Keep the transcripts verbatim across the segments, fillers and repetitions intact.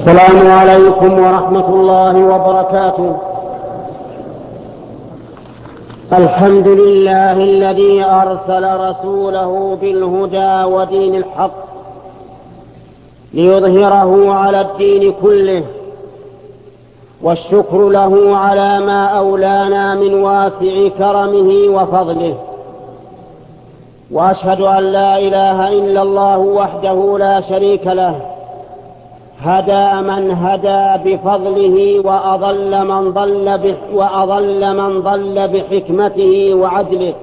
السلام عليكم ورحمة الله وبركاته. الحمد لله الذي أرسل رسوله بالهدى ودين الحق ليظهره على الدين كله، والشكر له على ما أولانا من واسع كرمه وفضله، وأشهد أن لا إله إلا الله وحده لا شريك له، هدى من هدى بفضله وأضل من ضل به وأضل من ضل بحكمته وعدله،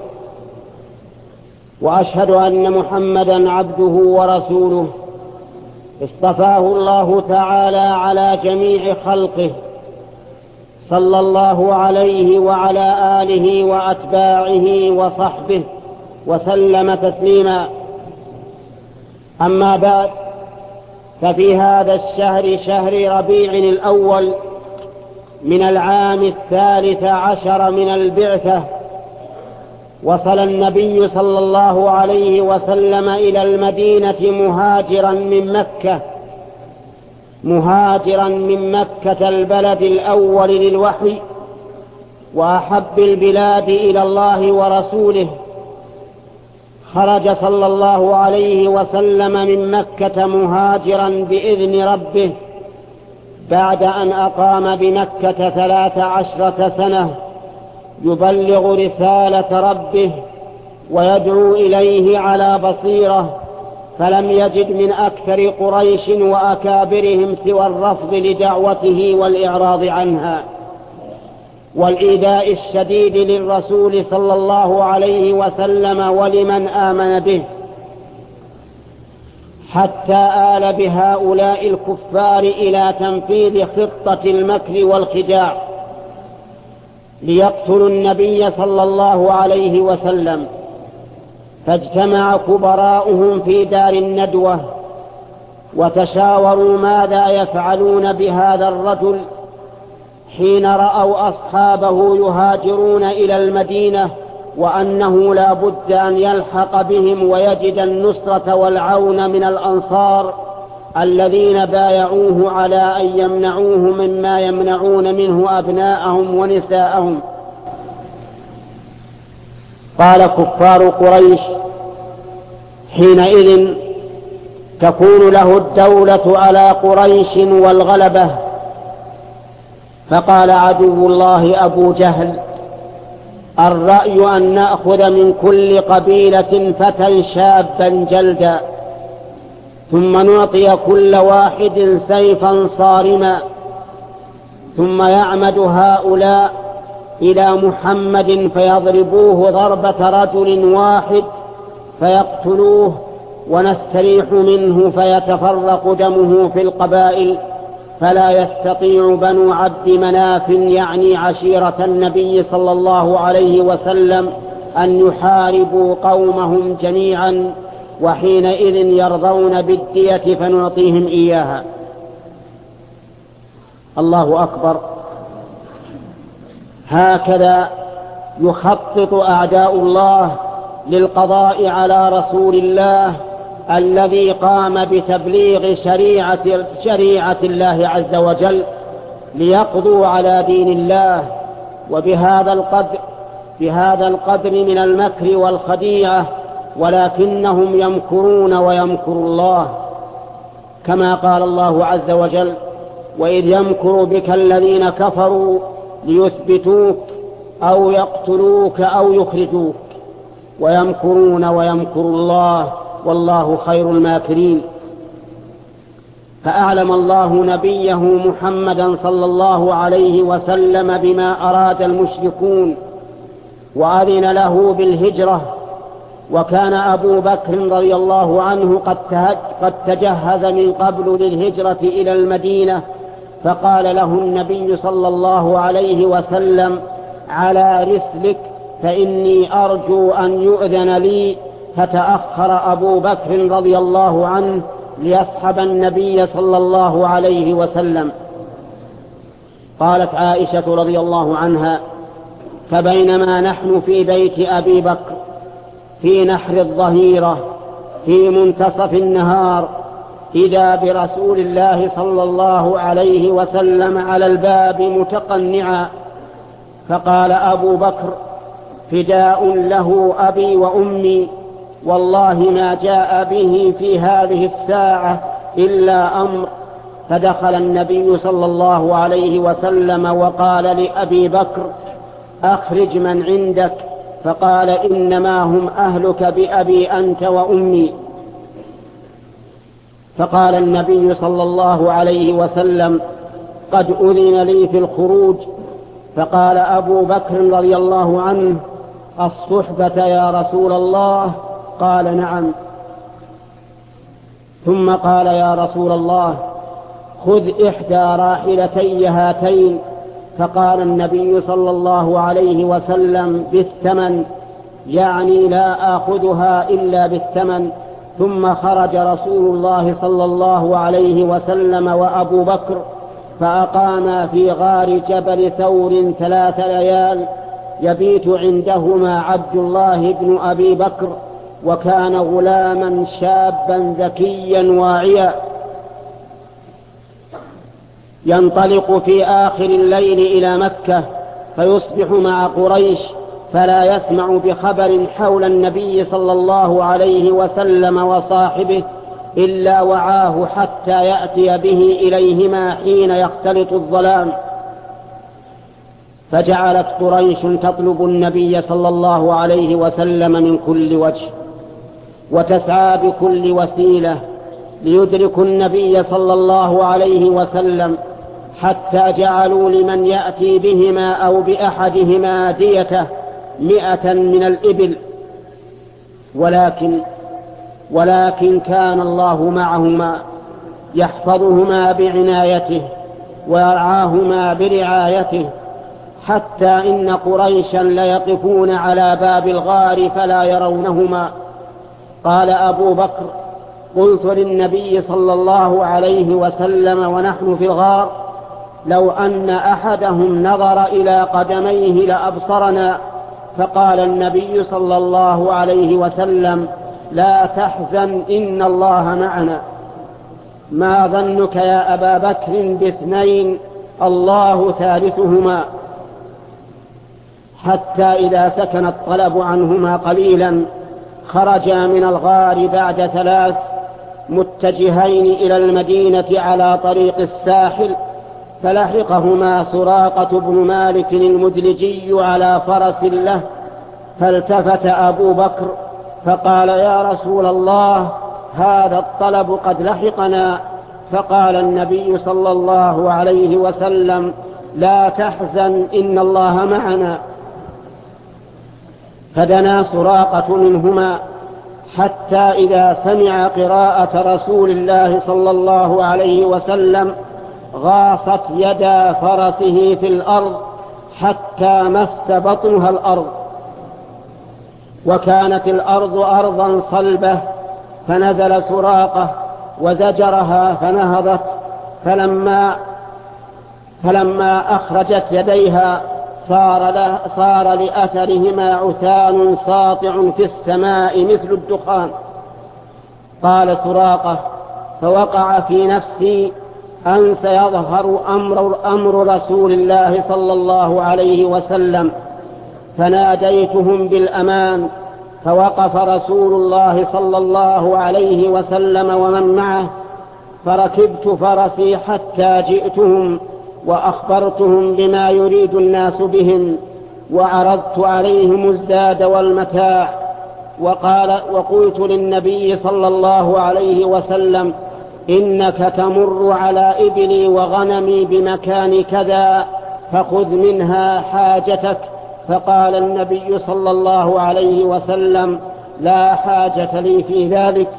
وأشهد أن محمدا عبده ورسوله اصطفاه الله تعالى على جميع خلقه، صلى الله عليه وعلى آله وأتباعه وصحبه وسلم تسليما. أما بعد، ففي هذا الشهر، شهر ربيع الأول من العام الثالث عشر من البعثة، وصل النبي صلى الله عليه وسلم إلى المدينة مهاجرا من مكة مهاجرا من مكة البلد الأول للوحي وأحب البلاد إلى الله ورسوله. خرج صلى الله عليه وسلم من مكة مهاجرا بإذن ربه بعد أن أقام بمكة ثلاث عشرة سنة يبلغ رسالة ربه ويدعو إليه على بصيرة، فلم يجد من أكثر قريش وأكابرهم سوى الرفض لدعوته والإعراض عنها والإيذاء الشديد للرسول صلى الله عليه وسلم ولمن آمن به، حتى آل بهؤلاء الكفار إلى تنفيذ خطة المكر والخداع ليقتلوا النبي صلى الله عليه وسلم. فاجتمع كبراؤهم في دار الندوة وتشاوروا ماذا يفعلون بهذا الرجل حين رأوا أصحابه يهاجرون إلى المدينة، وأنه لا بد أن يلحق بهم ويجد النصرة والعون من الأنصار الذين بايعوه على أن يمنعوه مما يمنعون منه أبناءهم ونساءهم. قال كفار قريش حينئذ تكون له الدولة على قريش والغلبة. فقال عدو الله أبو جهل: الرأي أن نأخذ من كل قبيلة فتى شابا جلدا، ثم نعطي كل واحد سيفا صارما، ثم يعمد هؤلاء إلى محمد فيضربوه ضربة رجل واحد فيقتلوه، ونستريح منه فيتفرق دمه في القبائل، فلا يستطيع بنو عبد مناف يعني عشيرة النبي صلى الله عليه وسلم أن يحاربوا قومهم جميعا، وحينئذ يرضون بالدية فنعطيهم إياها. الله أكبر. هكذا يخطط أعداء الله للقضاء على رسول الله الذي قام بتبليغ شريعة, شريعة الله عز وجل ليقضوا على دين الله. وبهذا القدر بهذا القدر من المكر والخديعة، ولكنهم يمكرون ويمكر الله، كما قال الله عز وجل: وإذ يمكر بك الذين كفروا ليثبتوك أو يقتلوك أو يخرجوك، ويمكرون ويمكر الله والله خير الماكرين. فأعلم الله نبيه محمدا صلى الله عليه وسلم بما أراد المشركون وأذن له بالهجرة. وكان أبو بكر رضي الله عنه قد تجهز من قبل للهجرة إلى المدينة، فقال له النبي صلى الله عليه وسلم: على رسلك فإني أرجو أن يؤذن لي. فتأخر أبو بكر رضي الله عنه ليصحب النبي صلى الله عليه وسلم. قالت عائشة رضي الله عنها: فبينما نحن في بيت أبي بكر في نحر الظهيرة في منتصف النهار إذا برسول الله صلى الله عليه وسلم على الباب متقنعا، فقال أبو بكر: فداء له أبي وأمي، والله ما جاء به في هذه الساعة إلا أمر. فدخل النبي صلى الله عليه وسلم وقال لأبي بكر: أخرج من عندك. فقال: إنما هم أهلك بأبي أنت وأمي. فقال النبي صلى الله عليه وسلم: قد أذن لي في الخروج. فقال أبو بكر رضي الله عنه: الصحبة يا رسول الله؟ قال: نعم. ثم قال: يا رسول الله، خذ إحدى راحلتي هاتين. فقال النبي صلى الله عليه وسلم: بالثمن، يعني لا آخذها إلا بالثمن. ثم خرج رسول الله صلى الله عليه وسلم وأبو بكر، فأقاما في غار جبل ثور ثلاث ليال، يبيت عندهما عبد الله بن أبي بكر، وكان غلاما شابا ذكيا واعيا. ينطلق في آخر الليل إلى مكة، فيصبح مع قريش، فلا يسمع بخبر حول النبي صلى الله عليه وسلم وصاحبه إلا وعاه حتى يأتي به إليهما حين يختلط الظلام. فجعلت قريش تطلب النبي صلى الله عليه وسلم من كل وجه، وتسعى بكل وسيلة ليدركوا النبي صلى الله عليه وسلم، حتى جعلوا لمن يأتي بهما أو بأحدهما ديته مئة من الإبل. ولكن ولكن كان الله معهما، يحفظهما بعنايته ويرعاهما برعايته، حتى إن قريشا ليقفون على باب الغار فلا يرونهما. قال أبو بكر: قلت للنبي صلى الله عليه وسلم ونحن في الغار: لو أن أحدهم نظر إلى قدميه لأبصرنا. فقال النبي صلى الله عليه وسلم: لا تحزن، إن الله معنا. ما ظنك يا أبا بكر باثنين، الله ثالثهما. حتى إذا سكن الطلب عنهما قليلا، خرجا من الغار بعد ثلاث، متجهين إلى المدينة على طريق الساحل، فلحقهما سراقة بن مالك المدلجي على فرس له، فالتفت أبو بكر فقال: يا رسول الله، هذا الطلب قد لحقنا. فقال النبي صلى الله عليه وسلم: لا تحزن، إن الله معنا. فدنا سراقة منهما، حتى إذا سمع قراءة رسول الله صلى الله عليه وسلم غاصت يدا فرسه في الأرض حتى مس بطنها الأرض، وكانت الأرض أرضا صلبة. فنزل سراقة وزجرها فنهضت، فلما, فلما أخرجت يديها صار, له صار لأثرهما عثان ساطع في السماء مثل الدخان. قال سراقة: فوقع في نفسي أن سيظهر أمر, أمر رسول الله صلى الله عليه وسلم، فناديتهم بالأمان. فوقف رسول الله صلى الله عليه وسلم ومن معه، فركبت فرسي حتى جئتهم وأخبرتهم بما يريد الناس بهم، وعرضت عليهم الزاد والمتاع، وقال وقلت للنبي صلى الله عليه وسلم: إنك تمر على إبلي وغنمي بمكان كذا، فخذ منها حاجتك. فقال النبي صلى الله عليه وسلم: لا حاجة لي في ذلك.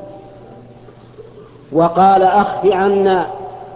وقال: أخف عنا.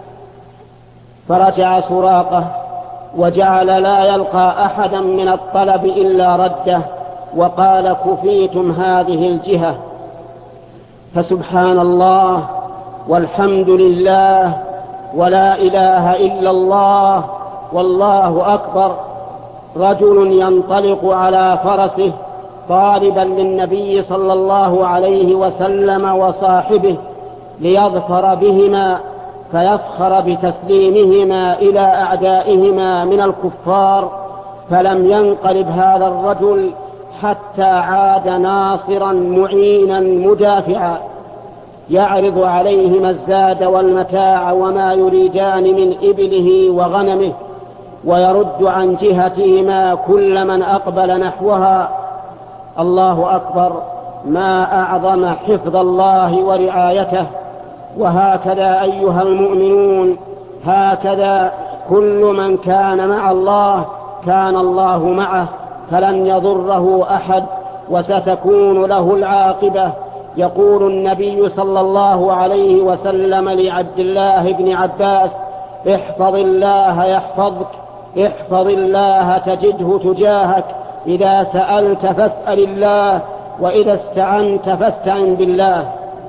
فرجع سراقة وجعل لا يلقى أحدا من الطلب إلا رده، وقال: كفيتم هذه الجهة. فسبحان الله والحمد لله ولا إله إلا الله والله أكبر. رجل ينطلق على فرسه طالبا للنبي صلى الله عليه وسلم وصاحبه، ليظفر بهما فيفخر بتسليمهما إلى أعدائهما من الكفار، فلم ينقلب هذا الرجل حتى عاد ناصرا معينا مدافعا، يعرض عليهما الزاد والمتاع وما يريدان من إبله وغنمه، ويرد عن جهتهما كل من أقبل نحوها. الله أكبر، ما أعظم حفظ الله ورعايته. وهكذا أيها المؤمنون، هكذا كل من كان مع الله كان الله معه، فلن يضره أحد وستكون له العاقبة. يقول النبي صلى الله عليه وسلم لعبد الله بن عباس: احفظ الله يحفظك، احفظ الله تجده تجاهك، إذا سألت فاسأل الله، وإذا استعنت فاستعن بالله.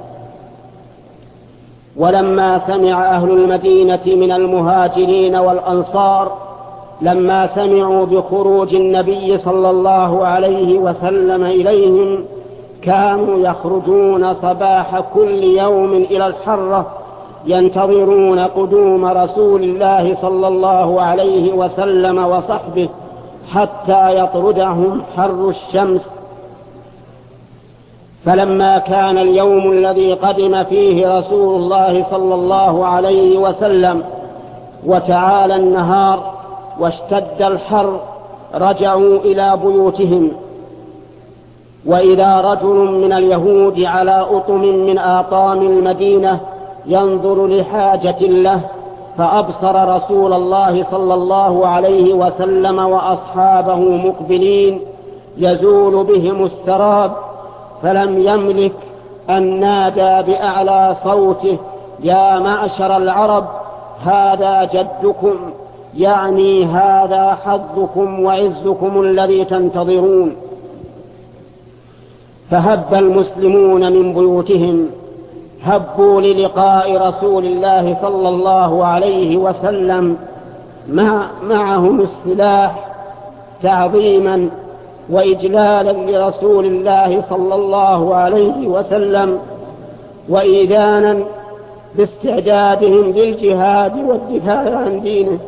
ولما سمع أهل المدينة من المهاجرين والأنصار لما سمعوا بخروج النبي صلى الله عليه وسلم إليهم، كانوا يخرجون صباح كل يوم إلى الحرة ينتظرون قدوم رسول الله صلى الله عليه وسلم وصحبه حتى يطردهم حر الشمس. فلما كان اليوم الذي قدم فيه رسول الله صلى الله عليه وسلم وتعالى النهار واشتد الحر، رجعوا إلى بيوتهم، وإذا رجل من اليهود على أطم من آطام المدينة ينظر لحاجة له، فأبصر رسول الله صلى الله عليه وسلم وأصحابه مقبلين يزول بهم السراب، فلم يملك أن نادى بأعلى صوته: يا معشر العرب، هذا جدكم، يعني هذا حظكم وعزكم الذي تنتظرون. فهب المسلمون من بيوتهم، هبوا للقاء رسول الله صلى الله عليه وسلم، مع معهم السلاح تعظيما وإجلالا لرسول الله صلى الله عليه وسلم، وإيذانا باستعدادهم للجهاد والدفاع عن دينه.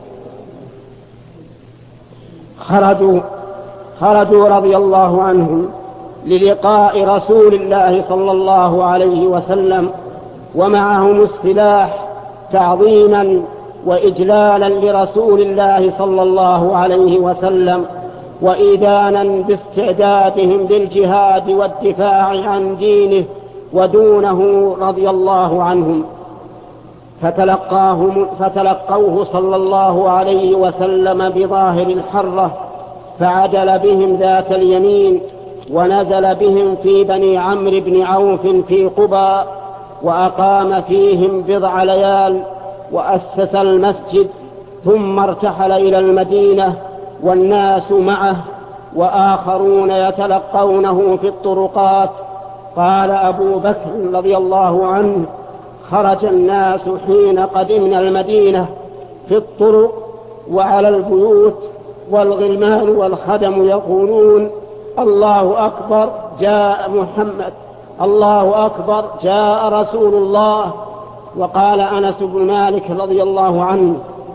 خرجوا خرجوا رضي الله عنهم للقاء رسول الله صلى الله عليه وسلم، ومعهم السلاح تعظيما وإجلالا لرسول الله صلى الله عليه وسلم، وإيذانا باستعدادهم للجهاد والدفاع عن دينه ودونه رضي الله عنهم. فتلقاهم فتلقوه صلى الله عليه وسلم بظاهر الحرة، فعدل بهم ذات اليمين ونزل بهم في بني عمرو بن عوف في قباء، وأقام فيهم بضع ليال وأسس المسجد، ثم ارتحل إلى المدينة والناس معه وآخرون يتلقونه في الطرقات. قال أبو بكر رضي الله عنه: خرج الناس حين قدمنا المدينة في الطرق وعلى البيوت، والغلمان والخدم يقولون: الله أكبر، جاء محمد، الله أكبر، جاء رسول الله. وقال أنس بن مالك رضي الله عنه: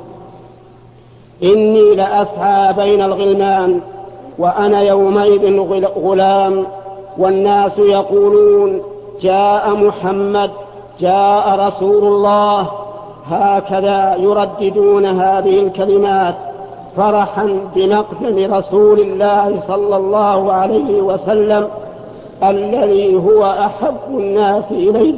إني لأسعى بين الغلمان وأنا يومئذ غلام، والناس يقولون: جاء محمد، جاء رسول الله، هكذا يرددون هذه الكلمات فرحا بمقدم رسول الله صلى الله عليه وسلم الذي هو أحب الناس إليه.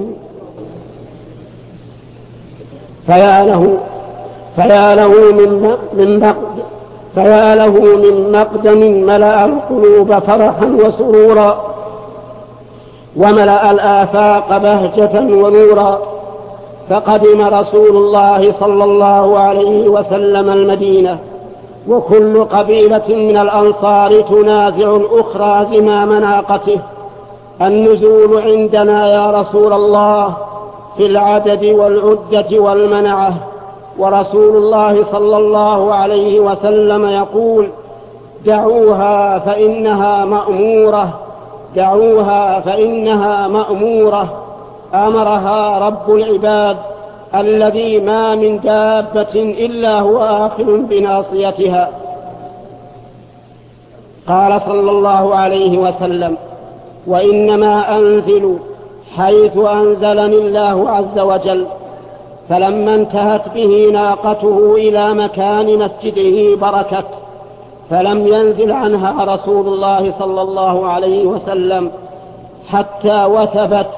فيا له فيا له من من مقدم فيا له من مقدم ملأ القلوب فرحا وسرورا، وملأ الآفاق بهجة ونورا. فقدم رسول الله صلى الله عليه وسلم المدينة، وكل قبيلة من الأنصار تنازع الأخرى زمام ناقته: النزول عندنا يا رسول الله في العدد والعدة والمنعة. ورسول الله صلى الله عليه وسلم يقول: دعوها فإنها مأمورة، دعوها فإنها مأمورة. أمرها رب العباد الذي ما من دابة إلا هو آخذ بناصيتها. قال صلى الله عليه وسلم: وإنما أنزل حيث أنزلني الله عز وجل. فلما انتهت به ناقته إلى مكان مسجده بركت، فلم ينزل عنها رسول الله صلى الله عليه وسلم حتى وثبت،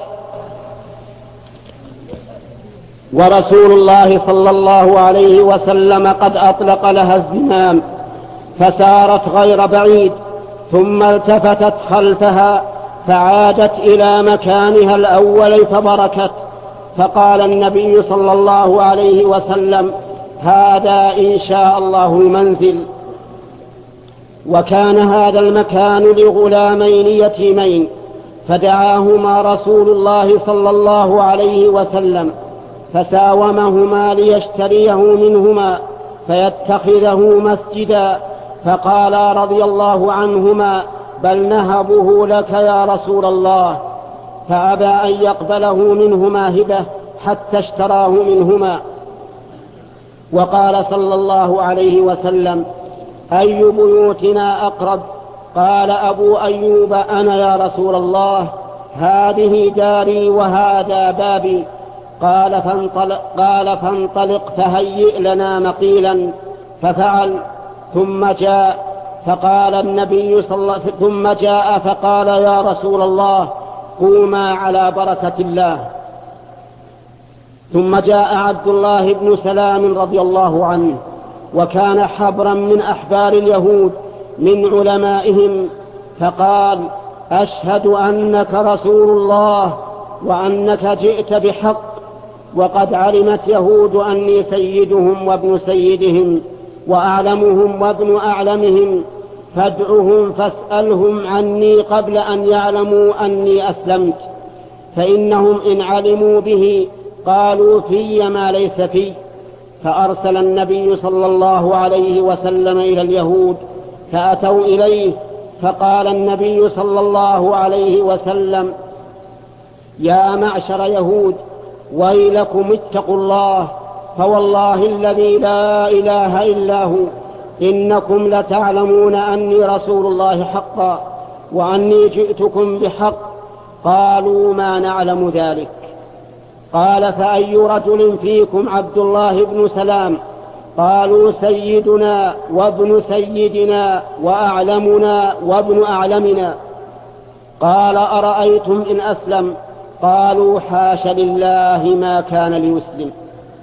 ورسول الله صلى الله عليه وسلم قد أطلق لها الزمام، فسارت غير بعيد، ثم التفتت خلفها فعادت إلى مكانها الأول فبركت. فقال النبي صلى الله عليه وسلم: هذا إن شاء الله المنزل. وكان هذا المكان لغلامين يتيمين، فدعاهما رسول الله صلى الله عليه وسلم فساومهما ليشتريه منهما فيتخذه مسجدا، فقال رضي الله عنهما: بل نهبه لك يا رسول الله. فأبى أن يقبله منهما هبة حتى اشتراه منهما. وقال صلى الله عليه وسلم: أي بيوتنا أقرب؟ قال أبو أيوب: أنا يا رسول الله، هذه داري وهذا بابي. قال فانطلق, قال فانطلق فهيئ لنا مقيلا، ففعل. ثم جاء فقال النبي صلى الله ثم جاء فقال: يا رسول الله، قوما على بركة الله. ثم جاء عبد الله بن سلام رضي الله عنه، وكان حبرا من أحبار اليهود من علمائهم، فقال: أشهد أنك رسول الله وأنك جئت بحق، وقد علمت يهود أني سيدهم وابن سيدهم وأعلمهم وابن أعلمهم، فادعهم فاسألهم عني قبل أن يعلموا أني أسلمت، فإنهم إن علموا به قالوا في ما ليس فيه. فأرسل النبي صلى الله عليه وسلم إلى اليهود فأتوا إليه، فقال النبي صلى الله عليه وسلم: يا معشر يهود، ويلكم اتقوا الله، فوالله الذي لا إله إلا هو إنكم لتعلمون أني رسول الله حقا، وأني جئتكم بحق. قالوا: ما نعلم ذلك. قال: فأي رجل فيكم عبد الله بن سلام؟ قالوا: سيدنا وابن سيدنا وأعلمنا وابن أعلمنا. قال: أرأيتم إن أسلم؟ قالوا: حاش لله ما كان ليسلم.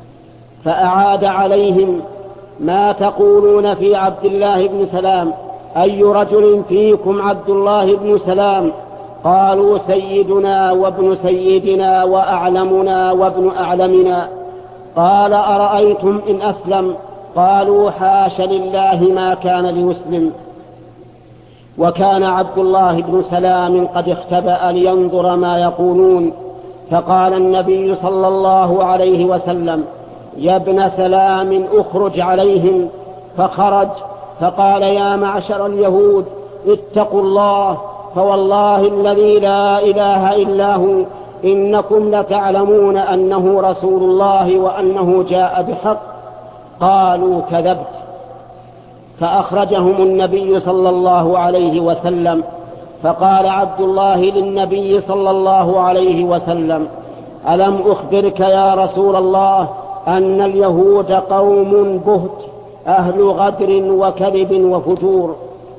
فأعاد عليهم: ما تقولون في عبد الله بن سلام؟ أي رجل فيكم عبد الله بن سلام؟ قالوا: سيدنا وابن سيدنا وأعلمنا وابن أعلمنا. قال: أرأيتم إن أسلم؟ قالوا: حاش لله ما كان ليسلم. وكان عبد الله بن سلام قد اختبأ لينظر ما يقولون، فقال النبي صلى الله عليه وسلم: يا ابن سلام، اخرج عليهم. فخرج فقال: يا معشر اليهود، اتقوا الله، فوالله الذي لا إله إلا هو إنكم لتعلمون أنه رسول الله وأنه جاء بحق. قالوا: كذبت. فأخرجهم النبي صلى الله عليه وسلم، فقال عبد الله للنبي صلى الله عليه وسلم: ألم أخبرك يا رسول الله أن اليهود قوم بهت أهل غدر وكذب وفجور؟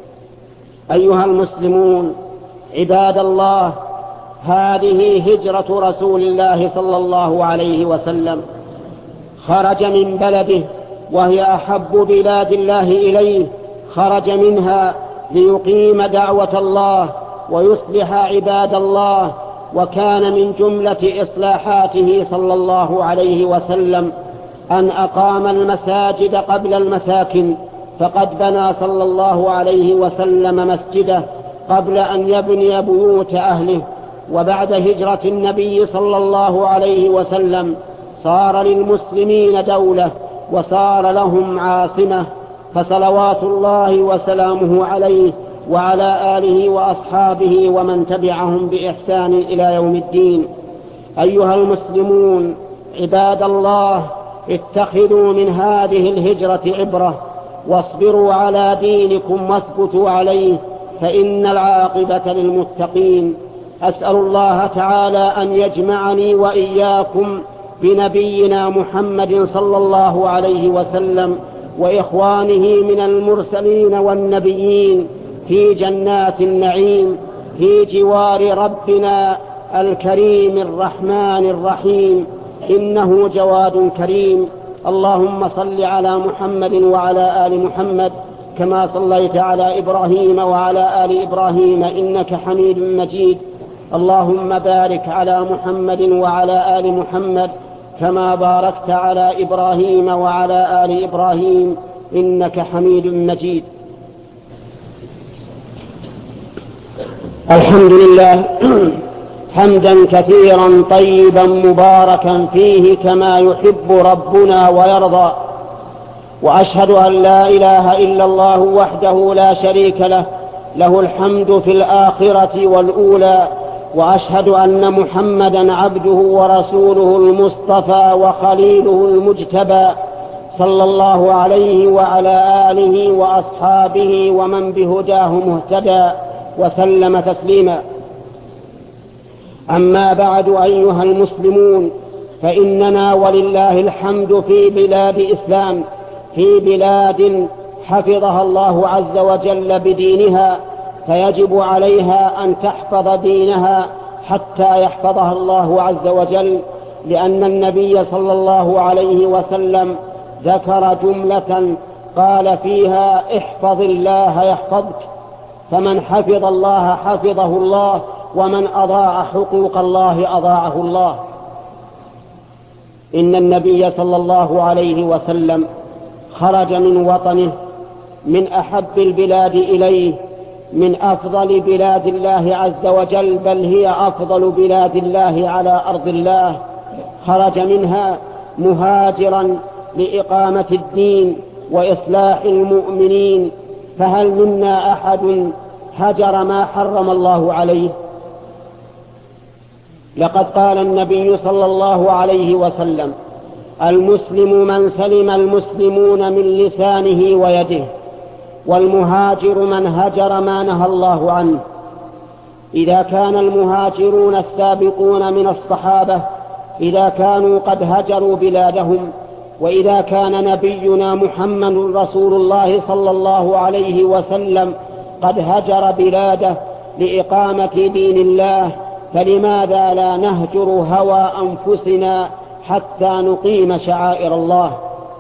أيها المسلمون عباد الله، هذه هجرة رسول الله صلى الله عليه وسلم. خرج من بلده وهي أحب بلاد الله إليه، خرج منها ليقيم دعوة الله ويصلح عباد الله. وكان من جملة إصلاحاته صلى الله عليه وسلم أن أقام المساجد قبل المساكن، فقد بنى صلى الله عليه وسلم مسجده قبل أن يبني بيوت أهله. وبعد هجرة النبي صلى الله عليه وسلم صار للمسلمين دولة وصار لهم عاصمة، فصلوات الله وسلامه عليه وعلى آله وأصحابه ومن تبعهم بإحسان إلى يوم الدين. أيها المسلمون عباد الله، اتخذوا من هذه الهجرة عبرة، واصبروا على دينكم واثبتوا عليه، فإن العاقبة للمتقين. أسأل الله تعالى أن يجمعني وإياكم بنبينا محمد صلى الله عليه وسلم وإخوانه من المرسلين والنبيين في جنات النعيم في جوار ربنا الكريم الرحمن الرحيم، إنه جواد كريم. اللهم صل على محمد وعلى آل محمد كما صليت على إبراهيم وعلى آل إبراهيم إنك حميد مجيد. اللهم بارك على محمد وعلى آل محمد كما باركت على إبراهيم وعلى آل إبراهيم إنك حميد مجيد. الحمد لله حمدا كثيرا طيبا مباركا فيه كما يحب ربنا ويرضى، وأشهد أن لا إله إلا الله وحده لا شريك له، له الحمد في الآخرة والأولى، وأشهد أن محمدا عبده ورسوله المصطفى وخليله المجتبى، صلى الله عليه وعلى آله وأصحابه ومن بهداه مهتدى وسلم تسليما. أما بعد أيها المسلمون، فإننا ولله الحمد في بلاد إسلام، في بلاد حفظها الله عز وجل بدينها، فيجب عليها أن تحفظ دينها حتى يحفظها الله عز وجل، لأن النبي صلى الله عليه وسلم ذكر جملة قال فيها: احفظ الله يحفظك، فمن حفظ الله حفظه الله، ومن أضاع حقوق الله أضاعه الله. إن النبي صلى الله عليه وسلم خرج من وطنه من أحب البلاد إليه، من أفضل بلاد الله عز وجل، بل هي أفضل بلاد الله على أرض الله. خرج منها مهاجرا لإقامة الدين وإصلاح المؤمنين، فهل منا أحد هجر ما حرم الله عليه؟ لقد قال النبي صلى الله عليه وسلم: المسلم من سلم المسلمون من لسانه ويده، والمهاجر من هجر ما نهى الله عنه. إذا كان المهاجرون السابقون من الصحابة إذا كانوا قد هجروا بلادهم، وإذا كان نبينا محمد رسول الله صلى الله عليه وسلم قد هجر بلاده لإقامة دين الله، فلماذا لا نهجر هوى أنفسنا حتى نقيم شعائر الله؟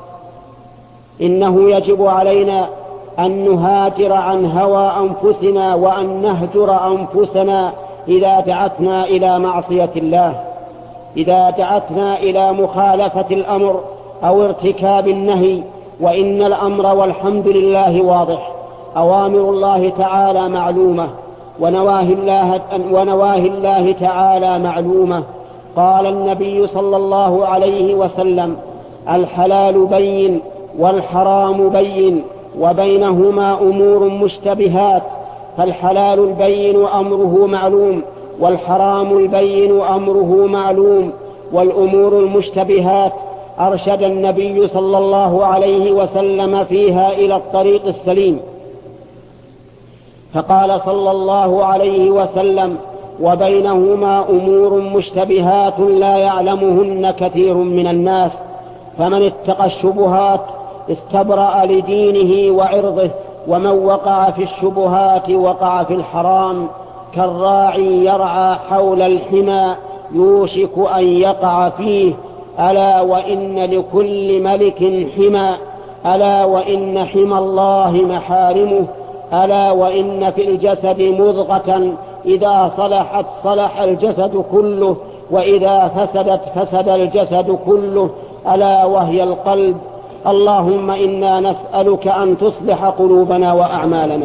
إنه يجب علينا أن نهاجر عن هوى أنفسنا، وأن نهجر أنفسنا إذا دعتنا إلى معصية الله، إذا دعتنا إلى مخالفة الأمر أو ارتكاب النهي. وإن الأمر والحمد لله واضح، أوامر الله تعالى معلومة، ونواهي الله, ونواهي الله تعالى معلومة. قال النبي صلى الله عليه وسلم: الحلال بين والحرام بين، وبينهما أمور مشتبهات، فالحلال البين أمره معلوم، والحرام البين أمره معلوم. والأمور المشتبهات أرشد النبي صلى الله عليه وسلم فيها إلى الطريق السليم، فقال صلى الله عليه وسلم: وبينهما أمور مشتبهات لا يعلمهن كثير من الناس، فمن اتقى الشبهات استبرأ لدينه وعرضه، ومن وقع في الشبهات وقع في الحرام، كالراعي يرعى حول الحمى يوشك أن يقع فيه، ألا وإن لكل ملك حمى، ألا وإن حمى الله محارمه، ألا وإن في الجسد مضغة إذا صلحت صلح الجسد كله، وإذا فسدت فسد الجسد كله، ألا وهي القلب. اللهم إنا نسألك أن تصلح قلوبنا وأعمالنا.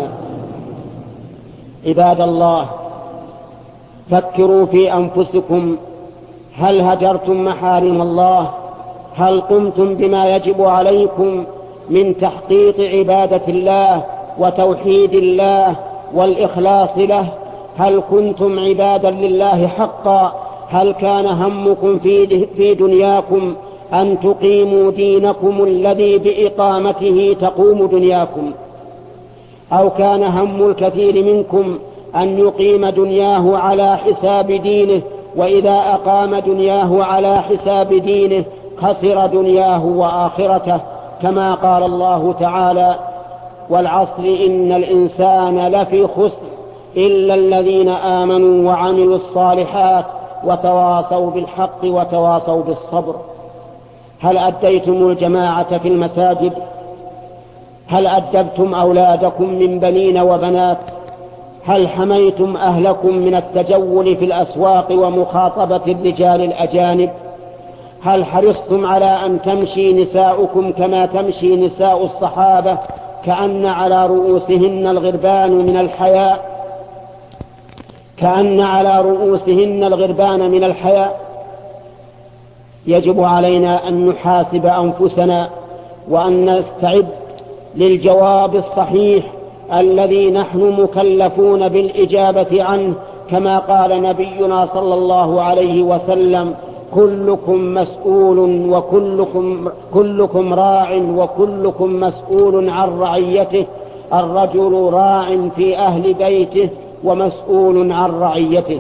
عباد الله، فكروا في أنفسكم، هل هجرتم محارم الله؟ هل قمتم بما يجب عليكم من تحقيق عبادة الله وتوحيد الله والإخلاص له؟ هل كنتم عبادا لله حقا؟ هل كان همكم في دنياكم أن تقيموا دينكم الذي بإقامته تقوم دنياكم، أو كان هم الكثير منكم أن يقيم دنياه على حساب دينه، وإذا أقام دنياه على حساب دينه خسر دنياه وآخرته، كما قال الله تعالى: والعصر إن الإنسان لفي خسر إلا الذين آمنوا وعملوا الصالحات وتواصوا بالحق وتواصوا بالصبر. هل أديتم الجماعة في المساجد؟ هل أدبتم أولادكم من بنين وبنات؟ هل حميتم أهلكم من التجول في الأسواق ومخاطبة الرجال الأجانب؟ هل حرصتم على أن تمشي نساؤكم كما تمشي نساء الصحابة كأن على رؤوسهن الغربان من الحياء كأن على رؤوسهن الغربان من الحياء؟ يجب علينا أن نحاسب أنفسنا وأن نستعد للجواب الصحيح الذي نحن مكلفون بالإجابة عنه، كما قال نبينا صلى الله عليه وسلم: كلكم مسؤول وكلكم كلكم راع وكلكم مسؤول عن رعيته، الرجل راع في أهل بيته ومسؤول عن رعيته.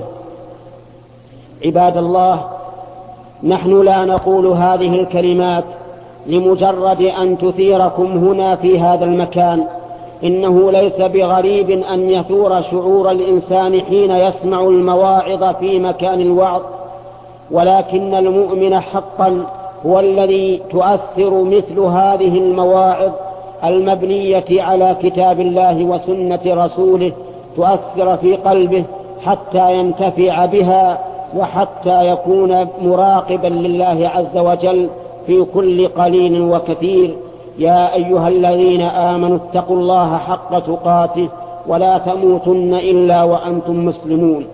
عباد الله، نحن لا نقول هذه الكلمات لمجرد أن تثيركم هنا في هذا المكان، إنه ليس بغريب أن يثور شعور الإنسان حين يسمع المواعظ في مكان الوعظ، ولكن المؤمن حقا هو الذي تؤثر مثل هذه المواعظ المبنية على كتاب الله وسنة رسوله، تؤثر في قلبه حتى ينتفع بها وحتى يكون مراقبا لله عز وجل في كل قليل وكثير. يا أيها الذين آمنوا اتقوا الله حق تقاته ولا تموتن إلا وأنتم مسلمون.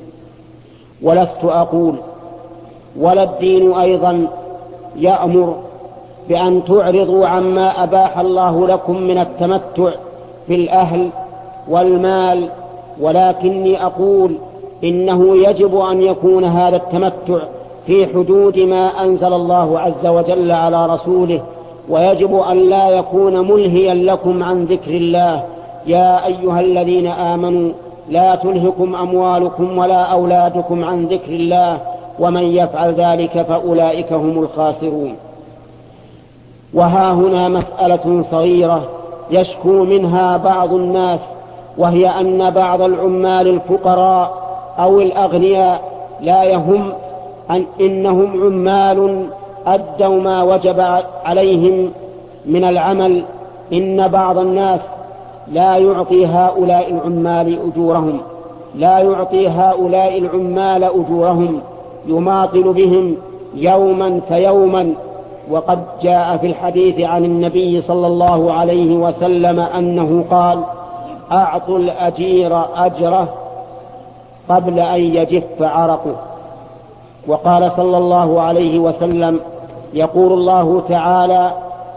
ولست أقول ولا الدين أيضا يأمر بأن تعرضوا عما أباح الله لكم من التمتع في الأهل والمال، ولكني أقول إنه يجب أن يكون هذا التمتع في حدود ما أنزل الله عز وجل على رسوله، ويجب أن لا يكون ملهيا لكم عن ذكر الله. يا أيها الذين آمنوا لا تلهكم أموالكم ولا أولادكم عن ذكر الله ومن يفعل ذلك فأولئك هم الخاسرون. وها هنا مسألة صغيرة يشكو منها بعض الناس، وهي أن بعض العمال الفقراء أو الأغنياء لا يهم أن إنهم عمال أدوا ما وجب عليهم من العمل، إن بعض الناس لا يعطي هؤلاء العمال أجورهم لا يعطي هؤلاء العمال أجورهم يماطل بهم يوما فيوما. وقد جاء في الحديث عن النبي صلى الله عليه وسلم أنه قال: أعطوا الأجير أجره قبل أن يجف عرقه. وقال صلى الله عليه وسلم: يقول الله تعالى: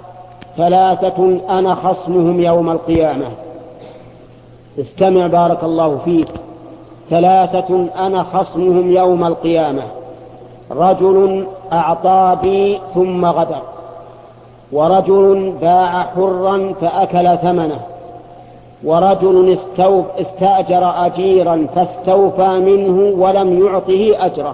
ثلاثة أنا خصمهم يوم القيامة. استمع بارك الله فيك: ثلاثة أنا خصمهم يوم القيامة: رجل أعطى بي ثم غدر، ورجل باع حرا فأكل ثمنه، ورجل استأجر أجيرا فاستوفى منه ولم يعطه أجره.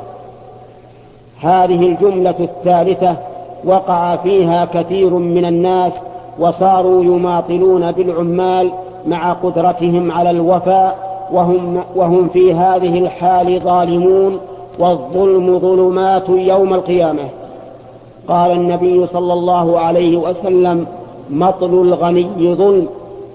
هذه الجملة الثالثة وقع فيها كثير من الناس، وصاروا يماطلون بالعمال مع قدرتهم على الوفاء، وهم, وهم في هذه الحال ظالمون، والظلم ظلمات يوم القيامة. قال النبي صلى الله عليه وسلم: مطل الغني ظلم.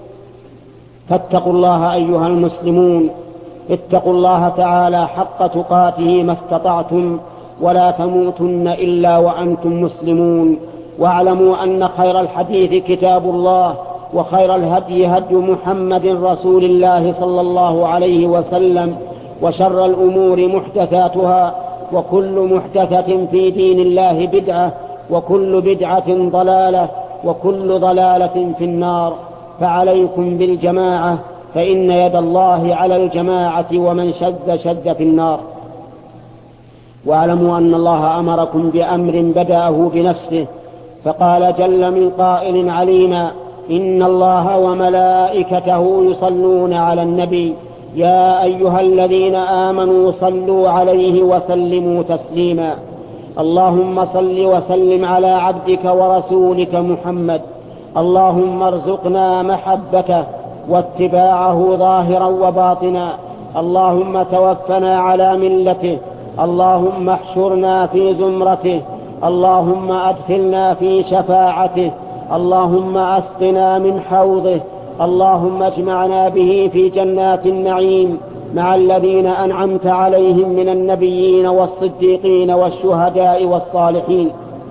فاتقوا الله أيها المسلمون، اتقوا الله تعالى حق تقاته ما استطعتم، ولا تموتن إلا وأنتم مسلمون. واعلموا أن خير الحديث كتاب الله، وخير الهدي هدي محمد رسول الله صلى الله عليه وسلم، وشر الأمور محدثاتها، وكل محدثة في دين الله بدعة، وكل بدعة ضلالة، وكل ضلالة في النار. فعليكم بالجماعة، فإن يد الله على الجماعة، ومن شذ شذ في النار. واعلموا أن الله أمركم بأمر بدأه بنفسه، فقال جل من قائل عليما: إن الله وملائكته يصلون على النبي يا أيها الذين آمنوا صلوا عليه وسلموا تسليما. اللهم صل وسلم على عبدك ورسولك محمد. اللهم ارزقنا محبته واتباعه ظاهرا وباطنا. اللهم توفنا على ملته. اللهم احشرنا في زمرته. اللهم أدخلنا في شفاعته. اللهم أسقنا من حوضه. اللهم اجمعنا به في جنات النعيم مع الذين أنعمت عليهم من النبيين والصديقين والشهداء والصالحين.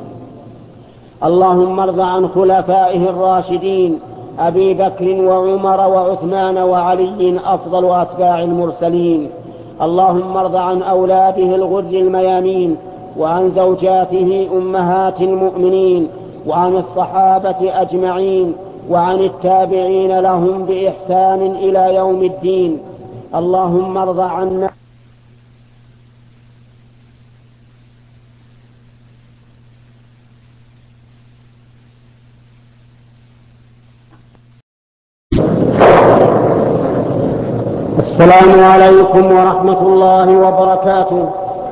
اللهم ارض عن خلفائه الراشدين أبي بكر وعمر وعثمان وعلي أفضل أتباع المرسلين. اللهم ارض عن أولاده الغر الميامين وعن زوجاته أمهات المؤمنين وعن الصحابة أجمعين وعن التابعين لهم بإحسان إلى يوم الدين. اللهم ارض عنا السلام عليكم ورحمة الله وبركاته.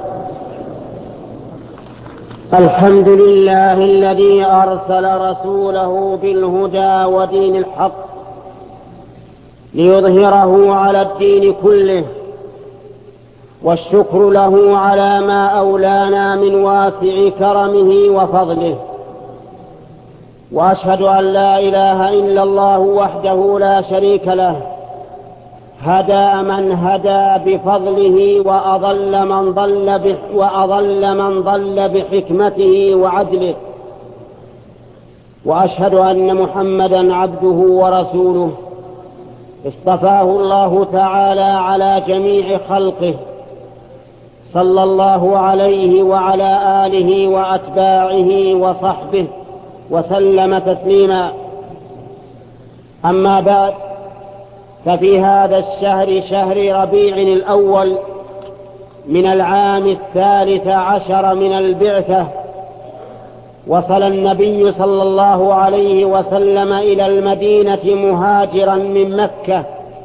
الحمد لله الذي أرسل رسوله بالهدى ودين الحق ليظهره على الدين كله، والشكر له على ما أولانا من واسع كرمه وفضله. وأشهد أن لا إله إلا الله وحده لا شريك له، هدى من هدى بفضله وأضل من ضل بح وأضل من ضل بحكمته وعدله. وأشهد أن محمدا عبده ورسوله اصطفاه الله تعالى على جميع خلقه، صلى الله عليه وعلى آله وأتباعه وصحبه وسلم تسليما. أما بعد، ففي هذا الشهر، شهر ربيع الأول من العام الثالث عشر من البعثة، وصل النبي صلى الله عليه وسلم إلى المدينة مهاجرا من مكة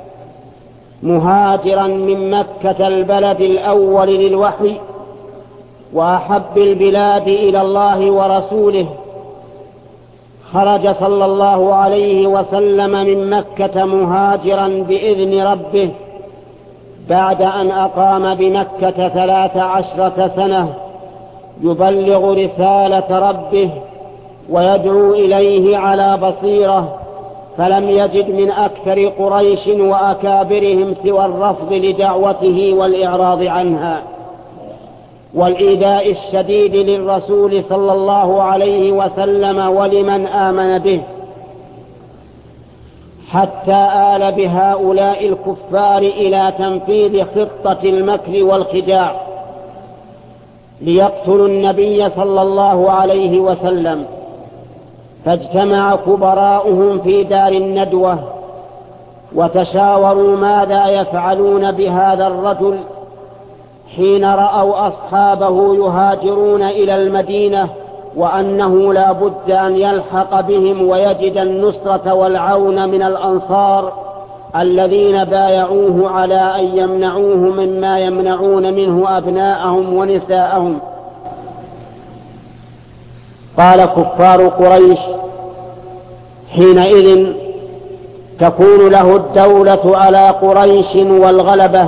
مهاجرا من مكة البلد الأول للوحي وأحب البلاد إلى الله ورسوله. خرج صلى الله عليه وسلم من مكة مهاجرا بإذن ربه بعد أن أقام بمكة ثلاث عشرة سنة يبلغ رسالة ربه ويدعو إليه على بصيرة، فلم يجد من أكثر قريش وأكابرهم سوى الرفض لدعوته والإعراض عنها والإيذاء الشديد للرسول صلى الله عليه وسلم ولمن آمن به، حتى آل بهؤلاء الكفار إلى تنفيذ خطة المكر والخداع ليقتلوا النبي صلى الله عليه وسلم. فاجتمع كبراؤهم في دار الندوة وتشاوروا ماذا يفعلون بهذا الرجل حين رأوا أصحابه يهاجرون إلى المدينة، وأنه لا بد أن يلحق بهم ويجد النصرة والعون من الأنصار الذين بايعوه على أن يمنعوه مما يمنعون منه أبناءهم ونساءهم. قال كفار قريش حينئذ تكون له الدولة على قريش والغلبة.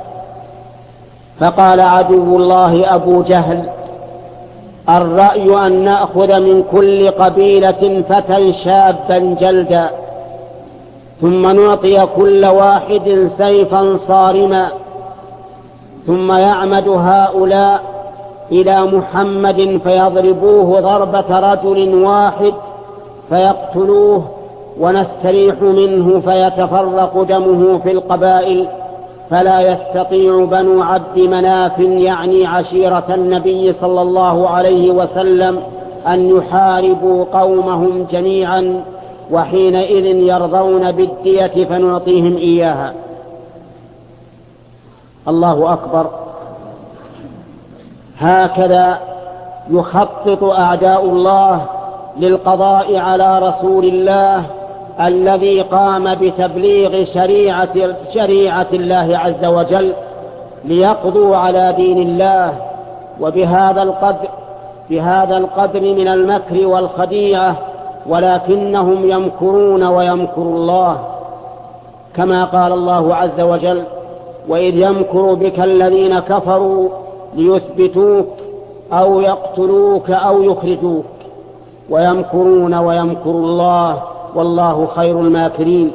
فقال عدو الله أبو جهل: الرأي أن نأخذ من كل قبيلة فتى شابا جلدا، ثم نعطي كل واحد سيفا صارما، ثم يعمد هؤلاء إلى محمد فيضربوه ضربة رجل واحد فيقتلوه، ونستريح منه فيتفرق دمه في القبائل، فلا يستطيع بنو عبد مناف يعني عشيرة النبي صلى الله عليه وسلم أن يحاربوا قومهم جميعا، وحينئذ يرضون بالدية فنعطيهم إياها. الله أكبر. هكذا يخطط أعداء الله للقضاء على رسول الله الذي قام بتبليغ شريعة, شريعة الله عز وجل ليقضوا على دين الله. وبهذا القدر بهذا القدر من المكر والخديعة، ولكنهم يمكرون ويمكر الله، كما قال الله عز وجل: وإذ يمكر بك الذين كفروا ليثبتوك أو يقتلوك أو يخرجوك ويمكرون ويمكر الله والله خير الماكرين.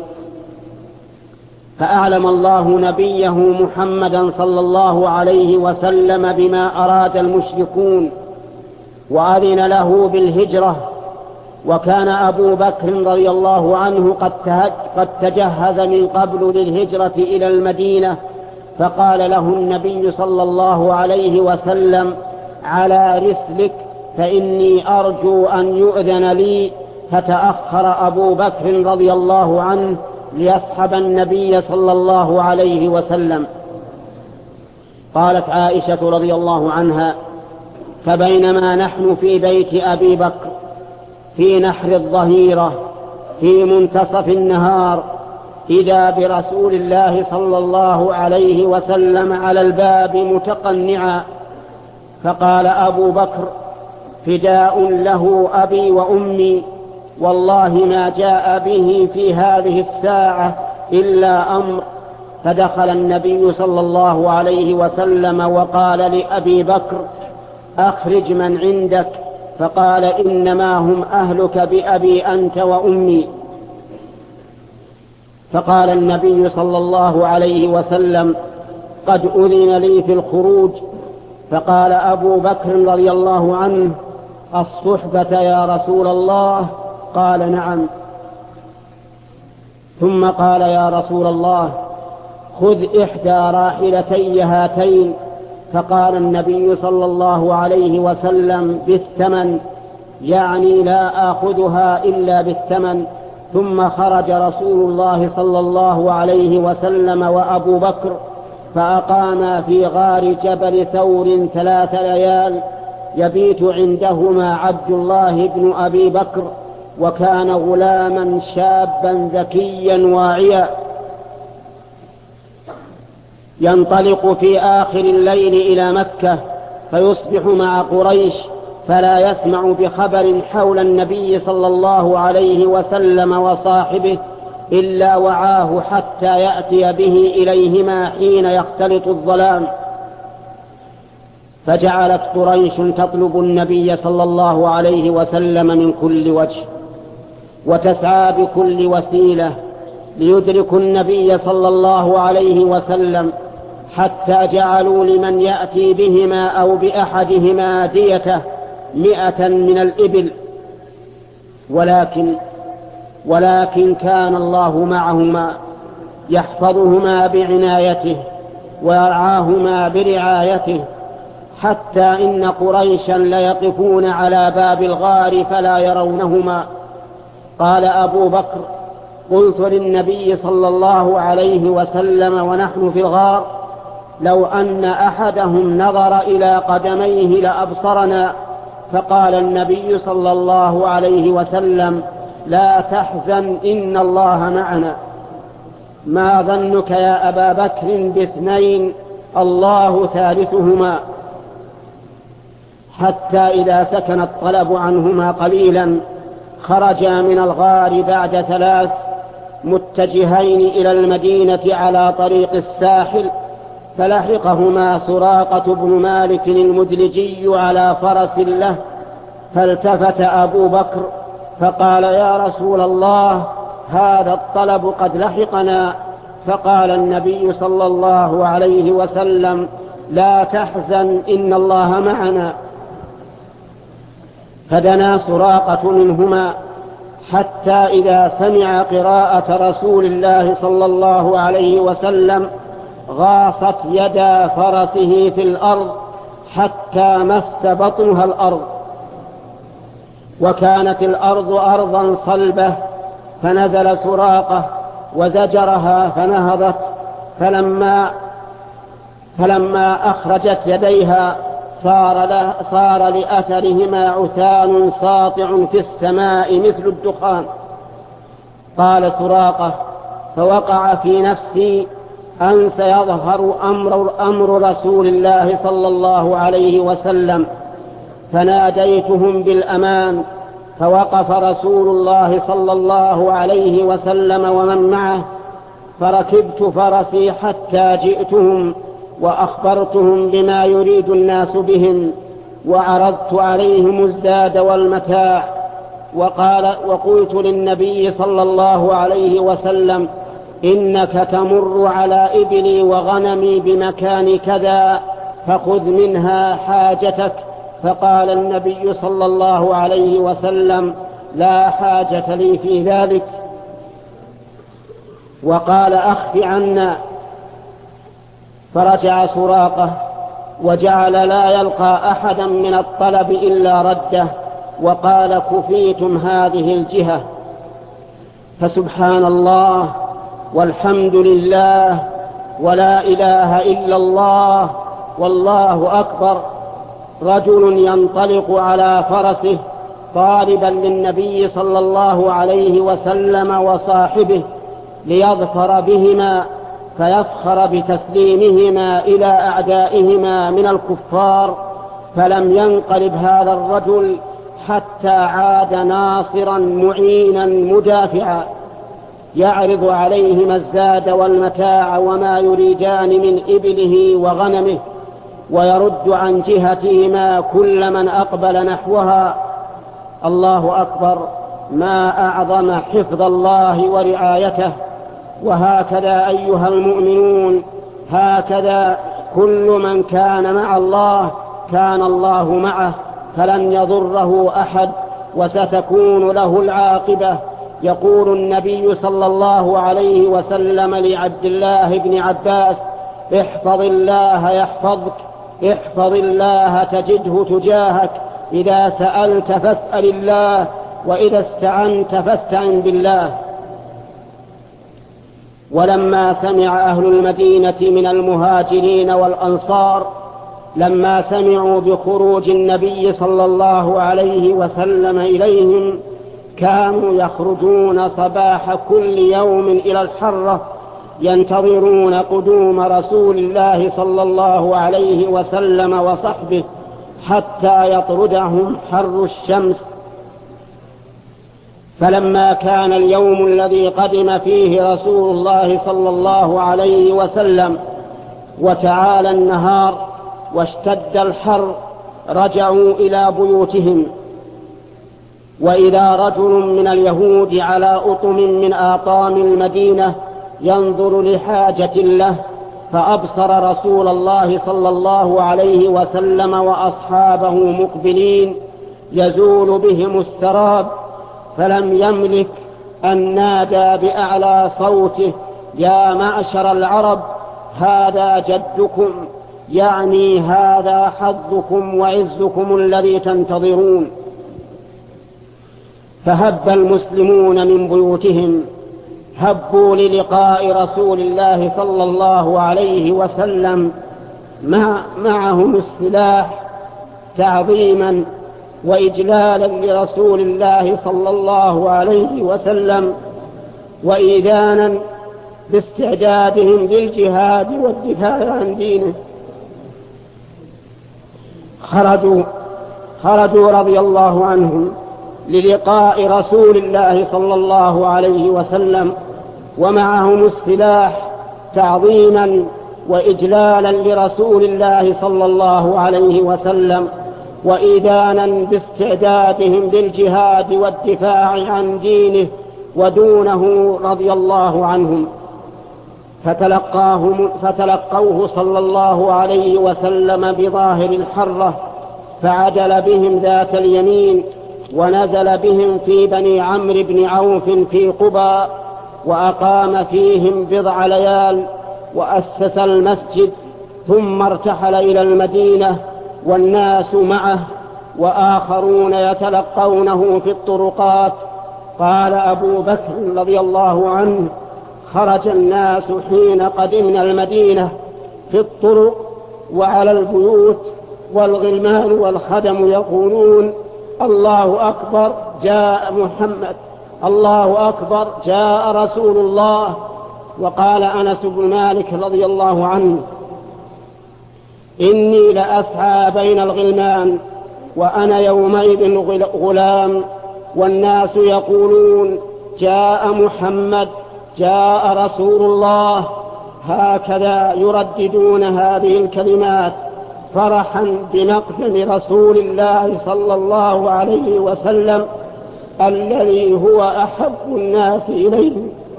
فأعلم الله نبيه محمدا صلى الله عليه وسلم بما أراد المشركون وأذن له بالهجرة. وكان أبو بكر رضي الله عنه قد تجهز من قبل للهجرة إلى المدينة، فقال له النبي صلى الله عليه وسلم: على رسلك فإني أرجو أن يؤذن لي. فتأخر أبو بكر رضي الله عنه ليصحب النبي صلى الله عليه وسلم. قالت عائشة رضي الله عنها: فبينما نحن في بيت أبي بكر في نحر الظهيرة في منتصف النهار إذا برسول الله صلى الله عليه وسلم على الباب متقنعا، فقال أبو بكر: فداء له أبي وأمي، والله ما جاء به في هذه الساعة إلا أمر. فدخل النبي صلى الله عليه وسلم وقال لأبي بكر: أخرج من عندك. فقال: إنما هم أهلك بأبي أنت وأمي. فقال النبي صلى الله عليه وسلم: قد أذن لي في الخروج. فقال أبو بكر رضي الله عنه: الصحبة يا رسول الله؟ قال: نعم. ثم قال: يا رسول الله، خذ إحدى راحلتي هاتين. فقال النبي صلى الله عليه وسلم: بالثمن، يعني لا آخذها إلا بالثمن. ثم خرج رسول الله صلى الله عليه وسلم وأبو بكر فأقاما في غار جبل ثور ثلاث ليال يبيت عندهما عبد الله بن أبي بكر، وكان غلاما شابا ذكيا واعيا. ينطلق في آخر الليل إلى مكة فيصبح مع قريش، فلا يسمع بخبر حول النبي صلى الله عليه وسلم وصاحبه إلا وعاه حتى يأتي به إليهما حين يختلط الظلام. فجعلت قريش تطلب النبي صلى الله عليه وسلم من كل وجه، وتسعى بكل وسيلة ليدركوا النبي صلى الله عليه وسلم، حتى جعلوا لمن يأتي بهما أو بأحدهما ديته مئة من الإبل. ولكن ولكن كان الله معهما يحفظهما بعنايته ويرعاهما برعايته، حتى إن قريشا ليقفون على باب الغار فلا يرونهما. قال أبو بكر: قلت للنبي صلى الله عليه وسلم ونحن في الغار: لو أن أحدهم نظر إلى قدميه لأبصرنا. فقال النبي صلى الله عليه وسلم: لا تحزن، إن الله معنا. ما ظنك يا أبا بكر باثنين الله ثالثهما. حتى إذا سكن الطلب عنهما قليلا خرجا من الغار بعد ثلاث متجهين إلى المدينة على طريق الساحل، فلحقهما سراقة بن مالك المدلجي على فرس له، فالتفت أبو بكر فقال: يا رسول الله، هذا الطلب قد لحقنا. فقال النبي صلى الله عليه وسلم: لا تحزن، إن الله معنا. فدنا سراقة منهما حتى إذا سمع قراءة رسول الله صلى الله عليه وسلم غاصت يدا فرسه في الأرض حتى مس بطنها الأرض، وكانت الأرض أرضا صلبة، فنزل سراقة وزجرها فنهضت، فلما, فلما أخرجت يديها صار, له صار لأثرهما عثان ساطع في السماء مثل الدخان. قال سراقة: فوقع في نفسي أن سيظهر أمر, أمر رسول الله صلى الله عليه وسلم، فناديتهم بالأمان، فوقف رسول الله صلى الله عليه وسلم ومن معه، فركبت فرسي حتى جئتهم وأخبرتهم بما يريد الناس بهم، وعرضت عليهم الزاد والمتاع، وقال وقلت للنبي صلى الله عليه وسلم: إنك تمر على إبلي وغنمي بمكان كذا، فخذ منها حاجتك. فقال النبي صلى الله عليه وسلم: لا حاجة لي في ذلك. وقال: أخف عنا. فرجع سراقة وجعل لا يلقى أحدا من الطلب إلا رده، وقال: كفيتم هذه الجهة. فسبحان الله والحمد لله ولا إله إلا الله والله أكبر. رجل ينطلق على فرسه طالبا للنبي صلى الله عليه وسلم وصاحبه ليظفر بهما، فيفخر بتسليمهما إلى أعدائهما من الكفار، فلم ينقلب هذا الرجل حتى عاد ناصرا معينا مدافعا، يعرض عليهما الزاد والمتاع وما يريدان من إبله وغنمه، ويرد عن جهتهما كل من أقبل نحوها. الله أكبر، ما أعظم حفظ الله ورعايته. وهكذا أيها المؤمنون، هكذا كل من كان مع الله كان الله معه، فلن يضره أحد، وستكون له العاقبة. يقول النبي صلى الله عليه وسلم لعبد الله بن عباس: احفظ الله يحفظك، احفظ الله تجده تجاهك، إذا سألت فاسأل الله، وإذا استعنت فاستعن بالله. ولما سمع أهل المدينة من المهاجرين والأنصار لما سمعوا بخروج النبي صلى الله عليه وسلم إليهم، كانوا يخرجون صباح كل يوم إلى الحرة ينتظرون قدوم رسول الله صلى الله عليه وسلم وصحبه حتى يطردهم حر الشمس. فلما كان اليوم الذي قدم فيه رسول الله صلى الله عليه وسلم وتعالى النهار واشتد الحر، رجعوا إلى بيوتهم، وإذا رجل من اليهود على أطم من آطام المدينة ينظر لحاجة له، فأبصر رسول الله صلى الله عليه وسلم وأصحابه مقبلين يزول بهم السراب، فلم يملك أن نادى بأعلى صوته: يا معشر العرب، هذا جدكم، يعني هذا حظكم وعزكم الذي تنتظرون. فهب المسلمون من بيوتهم، هبوا للقاء رسول الله صلى الله عليه وسلم، مع معهم السلاح تعظيما وإجلالا لرسول الله صلى الله عليه وسلم، وإيذانا باستعدادهم للجهاد والدفاع عن دينه. خرجوا خرجوا رضي الله عنهم للقاء رسول الله صلى الله عليه وسلم، ومعهم السلاح تعظيما وإجلالا لرسول الله صلى الله عليه وسلم، وإيذانا باستعدادهم للجهاد والدفاع عن دينه ودونه رضي الله عنهم. فتلقوه صلى الله عليه وسلم بظاهر الحرة، فعدل بهم ذات اليمين، ونزل بهم في بني عمرو بن عوف في قبى، وأقام فيهم بضع ليال، وأسس المسجد، ثم ارتحل إلى المدينة والناس معه، وآخرون يتلقونه في الطرقات. قال أبو بكر رضي الله عنه: خرج الناس حين قدمنا المدينة في الطرق وعلى البيوت، والغلمان والخدم يقولون الله أكبر جاء محمد، الله أكبر جاء رسول الله. وقال أنس بن مالك رضي الله عنه: إني لأسعى بين الغلمان وأنا يومئذ غلام، والناس يقولون جاء محمد جاء رسول الله، هكذا يرددون هذه الكلمات فرحا بمقدم رسول الله صلى الله عليه وسلم الذي هو أحب الناس إليه.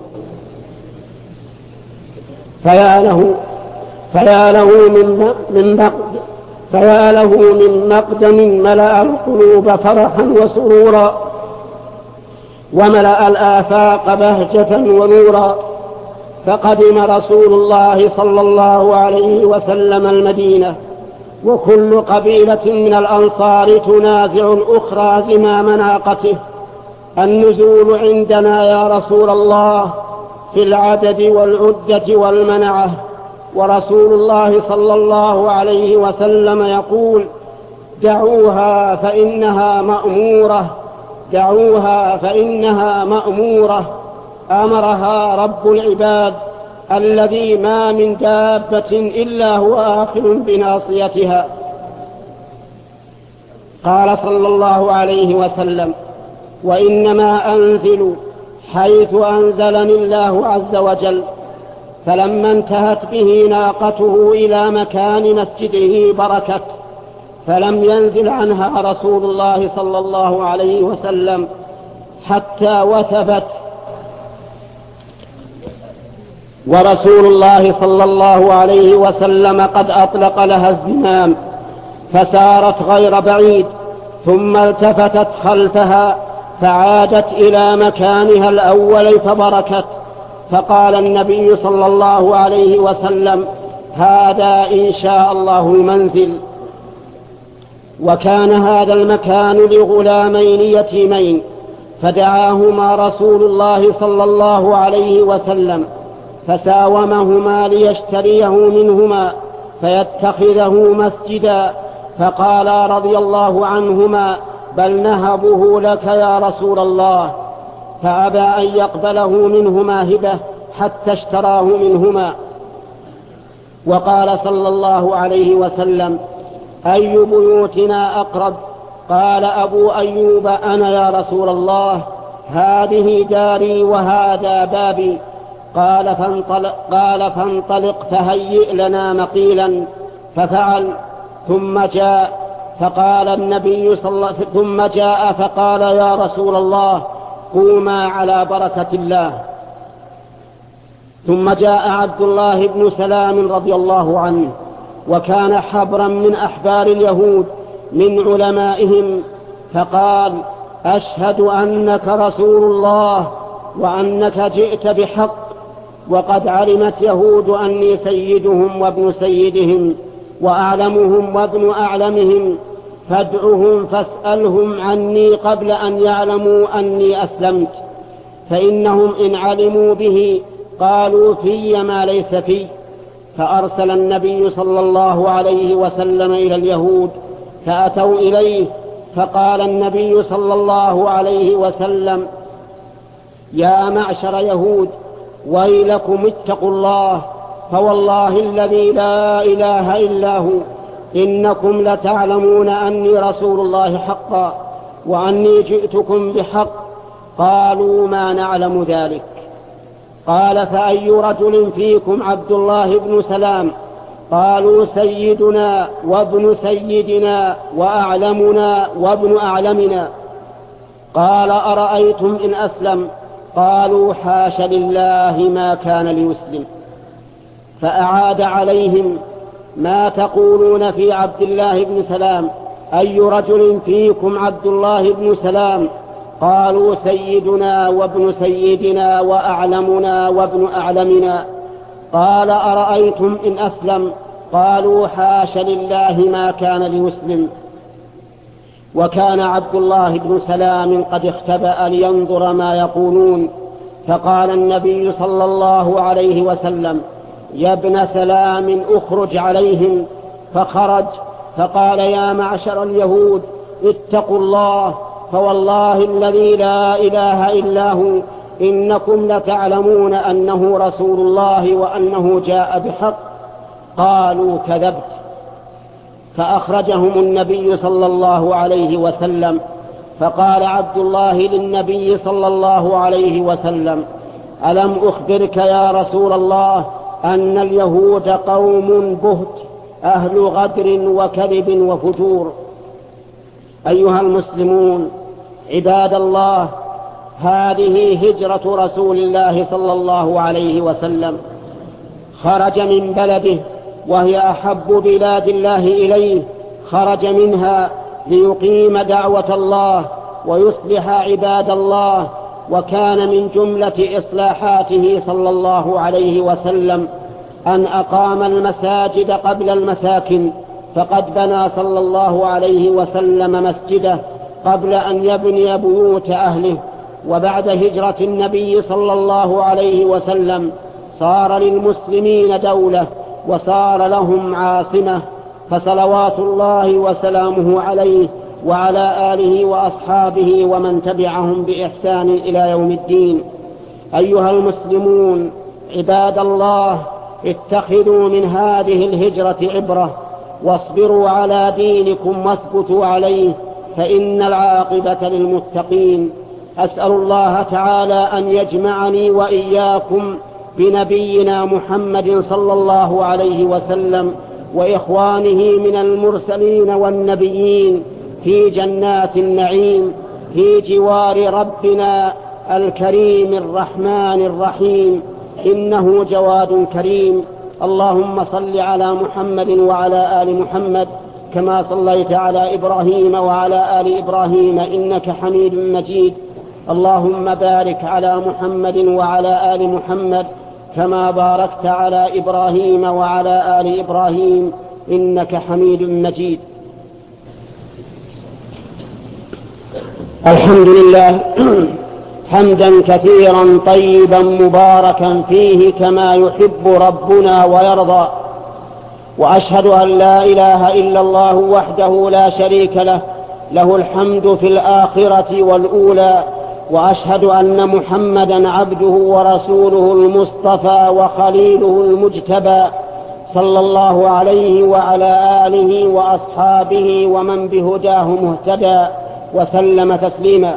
فيا له فيا له من من مقدم فيا له من مقدم ملأ القلوب فرحا وسرورا، وملأ الآفاق بهجة ونورا. فقدم رسول الله صلى الله عليه وسلم المدينة، وكل قبيلة من الأنصار تنازع الأخرى زمام ناقته: النزول عندنا يا رسول الله في العدد والعدة والمنعة. ورسول الله صلى الله عليه وسلم يقول: دعوها فإنها مأمورة، دعوها فإنها مأمورة. أمرها رب العباد الذي ما من دابة إلا هو آخذ بناصيتها. قال صلى الله عليه وسلم: وإنما أنزل حيث أنزلني الله عز وجل. فلما انتهت به ناقته إلى مكان مسجده بركت، فلم ينزل عنها رسول الله صلى الله عليه وسلم حتى وثبت. ورسول الله صلى الله عليه وسلم قد أطلق لها الزمام، فسارت غير بعيد، ثم التفتت خلفها فعادت إلى مكانها الأول فبركت. فقال النبي صلى الله عليه وسلم: هذا إن شاء الله المنزل. وكان هذا المكان لغلامين يتيمين، فدعاهما رسول الله صلى الله عليه وسلم فساومهما ليشتريه منهما فيتخذه مسجدا، فقال رضي الله عنهما: بل نهبه لك يا رسول الله. فأبى أن يقبله منهما هبة حتى اشتراه منهما. وقال صلى الله عليه وسلم: أي بيوتنا أقرب؟ قال أبو أيوب: أنا يا رسول الله، هذه داري وهذا بابي. قال فانطلق, قال فانطلق فهيئ لنا مقيلا. ففعل، ثم جاء فقال النبي صلى الله ثم جاء فقال: يا رسول الله، قوما على بركة الله. ثم جاء عبد الله بن سلام رضي الله عنه، وكان حبرا من أحبار اليهود من علمائهم، فقال: أشهد أنك رسول الله وأنك جئت بحق، وقد علمت يهود أني سيدهم وابن سيدهم وأعلمهم وابن أعلمهم، فادعهم فاسألهم عني قبل أن يعلموا أني أسلمت، فإنهم إن علموا به قالوا في ما ليس في. فأرسل النبي صلى الله عليه وسلم إلى اليهود فأتوا إليه، فقال النبي صلى الله عليه وسلم: يا معشر يهود، ويلكم اتقوا الله، فوالله الذي لا إله إلا هو إنكم لتعلمون أني رسول الله حقا، وأني جئتكم بحق. قالوا: ما نعلم ذلك. قال: فأي رجل فيكم عبد الله بن سلام؟ قالوا: سيدنا وابن سيدنا وأعلمنا وابن أعلمنا. قال: أرأيتم إن أسلم؟ قالوا: حاش لله ما كان ليسلم. فأعاد عليهم: ما تقولون في عبد الله بن سلام؟ أي رجل فيكم عبد الله بن سلام؟ قالوا: سيدنا وابن سيدنا وأعلمنا وابن أعلمنا. قال: أرأيتم إن أسلم؟ قالوا: حاش لله ما كان ليسلم. وكان عبد الله بن سلام قد اختبأ لينظر ما يقولون، فقال النبي صلى الله عليه وسلم: يا ابن سلام، اخرج عليهم. فخرج فقال يا معشر اليهود اتقوا الله، فوالله الذي لا إله إلا هو إنكم لتعلمون أنه رسول الله وأنه جاء بحق. قالوا كذبت. فأخرجهم النبي صلى الله عليه وسلم، فقال عبد الله للنبي صلى الله عليه وسلم ألم أخبرك يا رسول الله أن اليهود قوم بهت أهل غدر وكذب وفجور. أيها المسلمون عباد الله، هذه هجرة رسول الله صلى الله عليه وسلم، خرج من بلده وهي أحب بلاد الله إليه، خرج منها ليقيم دعوة الله ويصلح عباد الله. وكان من جملة إصلاحاته صلى الله عليه وسلم أن أقام المساجد قبل المساكن، فقد بنى صلى الله عليه وسلم مسجده قبل أن يبني بيوت أهله. وبعد هجرة النبي صلى الله عليه وسلم صار للمسلمين دولة وصار لهم عاصمة، فصلوات الله وسلامه عليه وعلى آله وأصحابه ومن تبعهم بإحسان إلى يوم الدين. أيها المسلمون عباد الله، اتخذوا من هذه الهجرة عبرة، واصبروا على دينكم واثبتوا عليه، فإن العاقبة للمتقين. أسأل الله تعالى أن يجمعني وإياكم بنبينا محمد صلى الله عليه وسلم وإخوانه من المرسلين والنبيين في جنات النعيم في جوار ربنا الكريم الرحمن الرحيم، إنه جواد كريم. اللهم صل على محمد وعلى آل محمد كما صليت على إبراهيم وعلى آل إبراهيم إنك حميد مجيد. اللهم بارك على محمد وعلى آل محمد كما باركت على إبراهيم وعلى آل إبراهيم إنك حميد مجيد. الحمد لله حمدا كثيرا طيبا مباركا فيه كما يحب ربنا ويرضى، وأشهد أن لا إله إلا الله وحده لا شريك له، له الحمد في الآخرة والأولى، وأشهد أن محمدا عبده ورسوله المصطفى وخليله المجتبى، صلى الله عليه وعلى آله وأصحابه ومن بهداه مهتدى وسلم تسليما.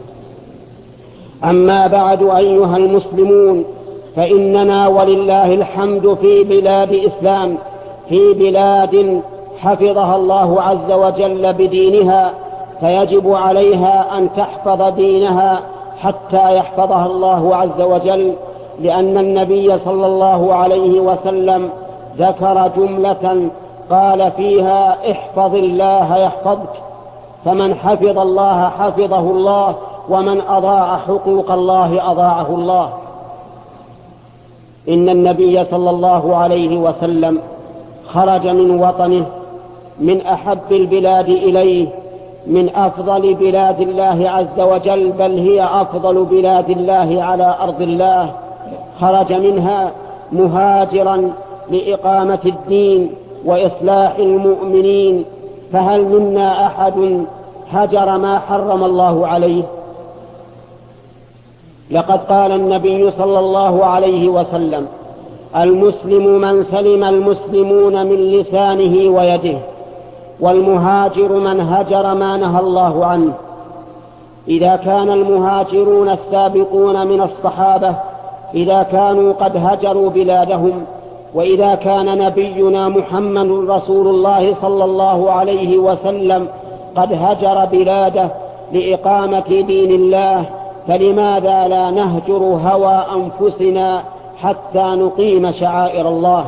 أما بعد أيها المسلمون، فإننا ولله الحمد في بلاد إسلام، في بلاد حفظها الله عز وجل بدينها، فيجب عليها أن تحفظ دينها حتى يحفظها الله عز وجل، لأن النبي صلى الله عليه وسلم ذكر جملة قال فيها احفظ الله يحفظك، فمن حفظ الله حفظه الله، ومن أضاع حقوق الله أضاعه الله. إن النبي صلى الله عليه وسلم خرج من وطنه من أحب البلاد إليه، من أفضل بلاد الله عز وجل، بل هي أفضل بلاد الله على أرض الله، خرج منها مهاجرا لإقامة الدين وإصلاح المؤمنين. فهل منا أحد هجر ما حرم الله عليه؟ لقد قال النبي صلى الله عليه وسلم المسلم من سلم المسلمون من لسانه ويده، والمهاجر من هجر ما نهى الله عنه. إذا كان المهاجرون السابقون من الصحابة إذا كانوا قد هجروا بلادهم، وإذا كان نبينا محمد رسول الله صلى الله عليه وسلم قد هجر بلاده لإقامة دين الله، فلماذا لا نهجر هوى أنفسنا حتى نقيم شعائر الله؟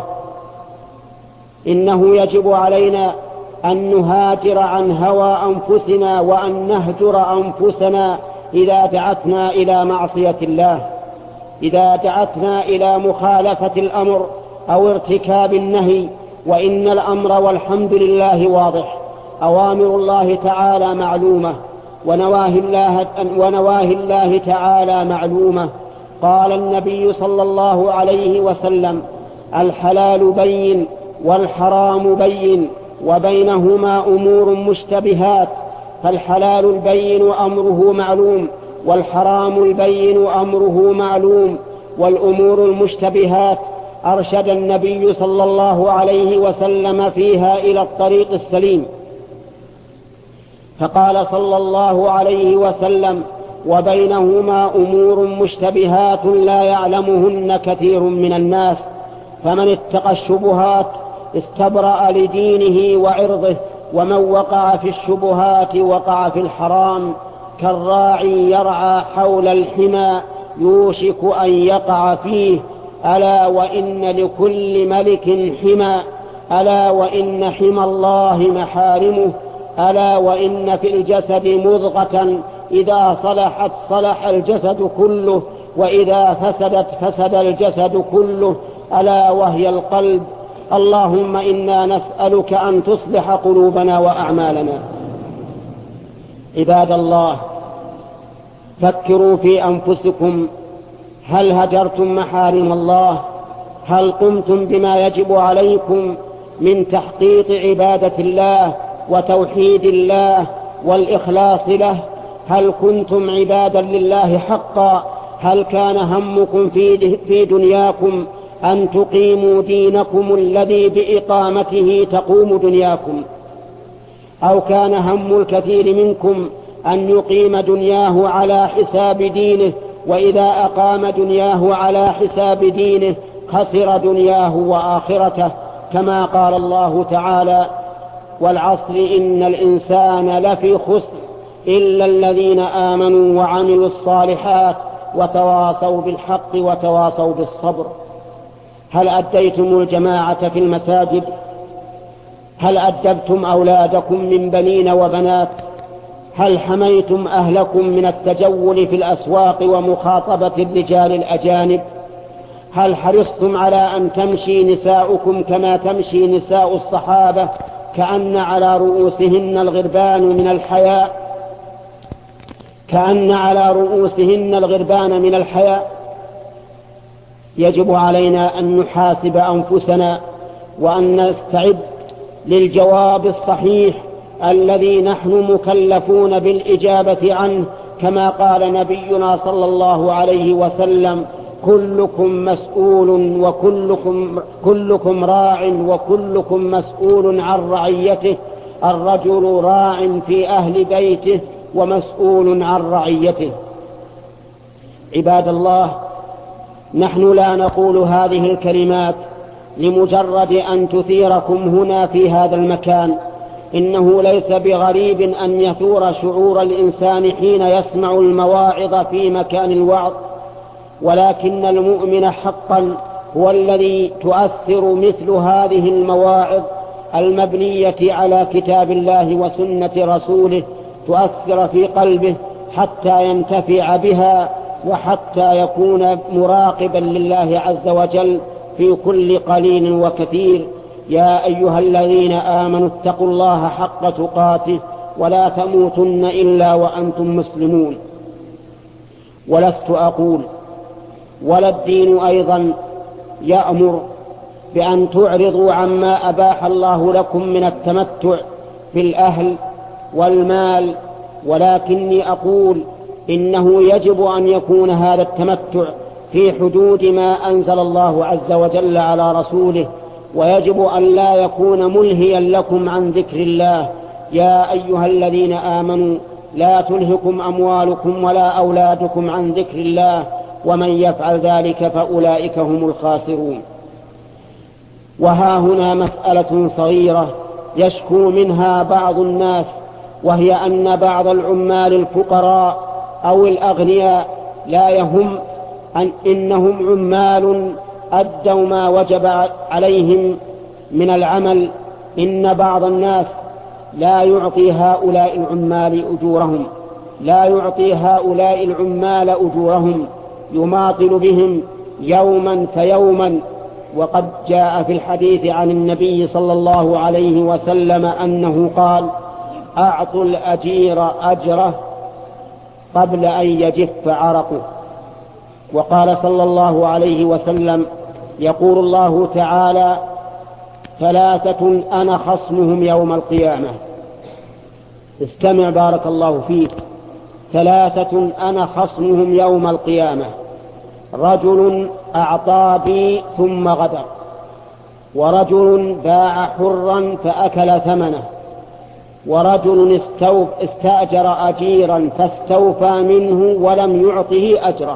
إنه يجب علينا أن نهاجر عن هوى أنفسنا وأن نهجر أنفسنا إذا دعتنا إلى معصية الله، إذا دعتنا إلى مخالفة الأمر أو ارتكاب النهي. وإن الأمر والحمد لله واضح، أوامر الله تعالى معلومة، ونواهي الله, ونواهي الله تعالى معلومة. قال النبي صلى الله عليه وسلم الحلال بين والحرام بين، وبينهما أمور مشتبهات، فالحلال البين أمره معلوم، والحرام البين أمره معلوم. والأمور المشتبهات أرشد النبي صلى الله عليه وسلم فيها إلى الطريق السليم، فقال صلى الله عليه وسلم: وبينهما أمور مشتبهات لا يعلمهن كثير من الناس، فمن اتقى الشبهات استبرأ لدينه وعرضه، ومن وقع في الشبهات وقع في الحرام، كالراعي يرعى حول الحمى يوشك أن يقع فيه، ألا وإن لكل ملك حمى، ألا وإن حمى الله محارمه، ألا وإن في الجسد مضغة إذا صلحت صلح الجسد كله، وإذا فسدت فسد الجسد كله، ألا وهي القلب. اللهم إنا نسألك أن تصلح قلوبنا وأعمالنا. عباد الله، فكروا في أنفسكم، هل هجرتم محارم الله؟ هل قمتم بما يجب عليكم من تحقيق عبادة الله وتوحيد الله والإخلاص له؟ هل كنتم عبادا لله حقا؟ هل كان همكم في دنياكم أن تقيموا دينكم الذي بإقامته تقوم دنياكم، أو كان هم الكثير منكم أن يقيم دنياه على حساب دينه، وإذا أقام دنياه على حساب دينه خسر دنياه وآخرته، كما قال الله تعالى: والعصر إن الإنسان لفي خسر إلا الذين آمنوا وعملوا الصالحات وتواصوا بالحق وتواصوا بالصبر. هل أديتم الجماعة في المساجد؟ هل أدبتم أولادكم من بنين وبنات؟ هل حميتم أهلكم من التجول في الأسواق ومخاطبة الرجال الأجانب؟ هل حرصتم على أن تمشي نساؤكم كما تمشي نساء الصحابة كأن على رؤوسهن الغربان من الحياء كأن على رؤوسهن الغربان من الحياء؟ يجب علينا أن نحاسب أنفسنا وأن نستعد للجواب الصحيح الذي نحن مكلفون بالإجابة عنه، كما قال نبينا صلى الله عليه وسلم: كلكم مسؤول وكلكم كلكم راع وكلكم مسؤول عن رعيته، الرجل راع في أهل بيته ومسؤول عن رعيته. عباد الله، نحن لا نقول هذه الكلمات لمجرد أن تثيركم هنا في هذا المكان، إنه ليس بغريب أن يثور شعور الإنسان حين يسمع المواعظ في مكان الوعظ، ولكن المؤمن حقا هو الذي تؤثر مثل هذه المواعظ المبنية على كتاب الله وسنة رسوله، تؤثر في قلبه حتى ينتفع بها وحتى يكون مراقبا لله عز وجل في كل قليل وكثير. يا أيها الذين آمنوا اتقوا الله حق تقاته ولا تموتن إلا وأنتم مسلمون. ولست أقول ولا الدين أيضا يأمر بأن تعرضوا عما أباح الله لكم من التمتع بالأهل والمال، ولكني أقول إنه يجب أن يكون هذا التمتع في حدود ما أنزل الله عز وجل على رسوله، ويجب أن لا يكون ملهيا لكم عن ذكر الله. يا أيها الذين آمنوا لا تلهكم أموالكم ولا أولادكم عن ذكر الله ومن يفعل ذلك فأولئك هم الخاسرون. وها هنا مسألة صغيرة يشكو منها بعض الناس، وهي أن بعض العمال الفقراء أو الأغنياء لا يهم أن إنهم عمال أدوا ما وجب عليهم من العمل، إن بعض الناس لا يعطي هؤلاء العمال أجورهم لا يعطي هؤلاء العمال أجورهم يماطل بهم يوما فيوما. وقد جاء في الحديث عن النبي صلى الله عليه وسلم أنه قال: أعطوا الأجير أجره قبل أن يجف عرقه. وقال صلى الله عليه وسلم: يقول الله تعالى ثلاثة أنا خصمهم يوم القيامة. استمع بارك الله فيك. ثلاثة أنا خصمهم يوم القيامة: رجل أعطى بي ثم غدر، ورجل باع حرا فأكل ثمنه، ورجل استأجر أجيرا فاستوفى منه ولم يعطه أجره.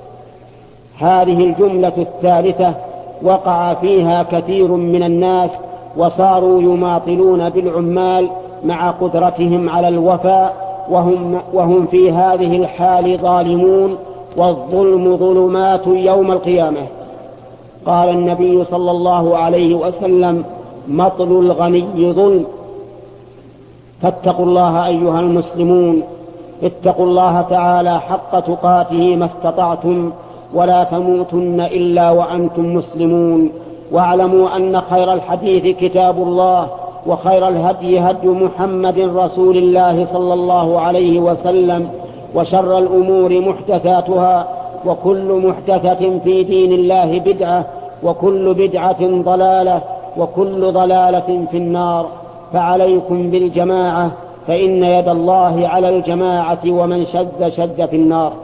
هذه الجملة الثالثة وقع فيها كثير من الناس، وصاروا يماطلون بالعمال مع قدرتهم على الوفاء، وهم, وهم في هذه الحال ظالمون، والظلم ظلمات يوم القيامة. قال النبي صلى الله عليه وسلم: مطل الغني ظلم. فاتقوا الله أيها المسلمون، اتقوا الله تعالى حق تقاته ما استطعتم، ولا تموتن إلا وأنتم مسلمون. واعلموا أن خير الحديث كتاب الله، وخير الهدي هدي محمد رسول الله صلى الله عليه وسلم، وشر الأمور محدثاتها، وكل محدثة في دين الله بدعة، وكل بدعة ضلالة، وكل ضلالة في النار. فعليكم بالجماعة، فإن يد الله على الجماعة، ومن شذ شذ في النار.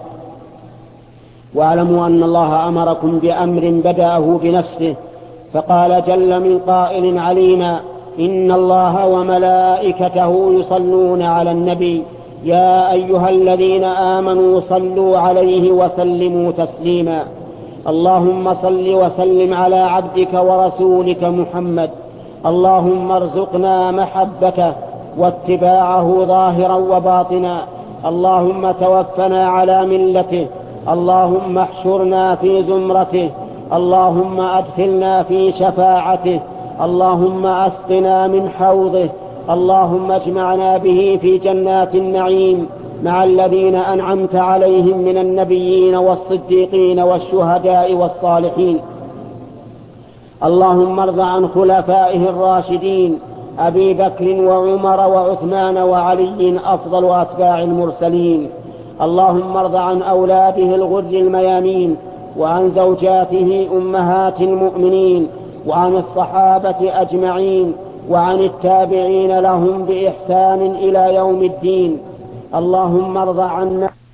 واعلموا أن الله أمركم بأمر بدأه بنفسه، فقال جل من قائل عليما: إن الله وملائكته يصلون على النبي يا أيها الذين آمنوا صلوا عليه وسلموا تسليما. اللهم صل وسلم على عبدك ورسولك محمد. اللهم ارزقنا محبته واتباعه ظاهرا وباطنا. اللهم توفنا على ملته. اللهم احشرنا في زمرته. اللهم أدخلنا في شفاعته. اللهم أسقنا من حوضه. اللهم اجمعنا به في جنات النعيم مع الذين أنعمت عليهم من النبيين والصديقين والشهداء والصالحين. اللهم ارض عن خلفائه الراشدين أبي بكر وعمر وعثمان وعلي أفضل أتباع المرسلين. اللهم ارض عن أولاده الغر الميامين، وعن زوجاته أمهات المؤمنين، وعن الصحابة أجمعين، وعن التابعين لهم بإحسان إلى يوم الدين. اللهم ارض عنا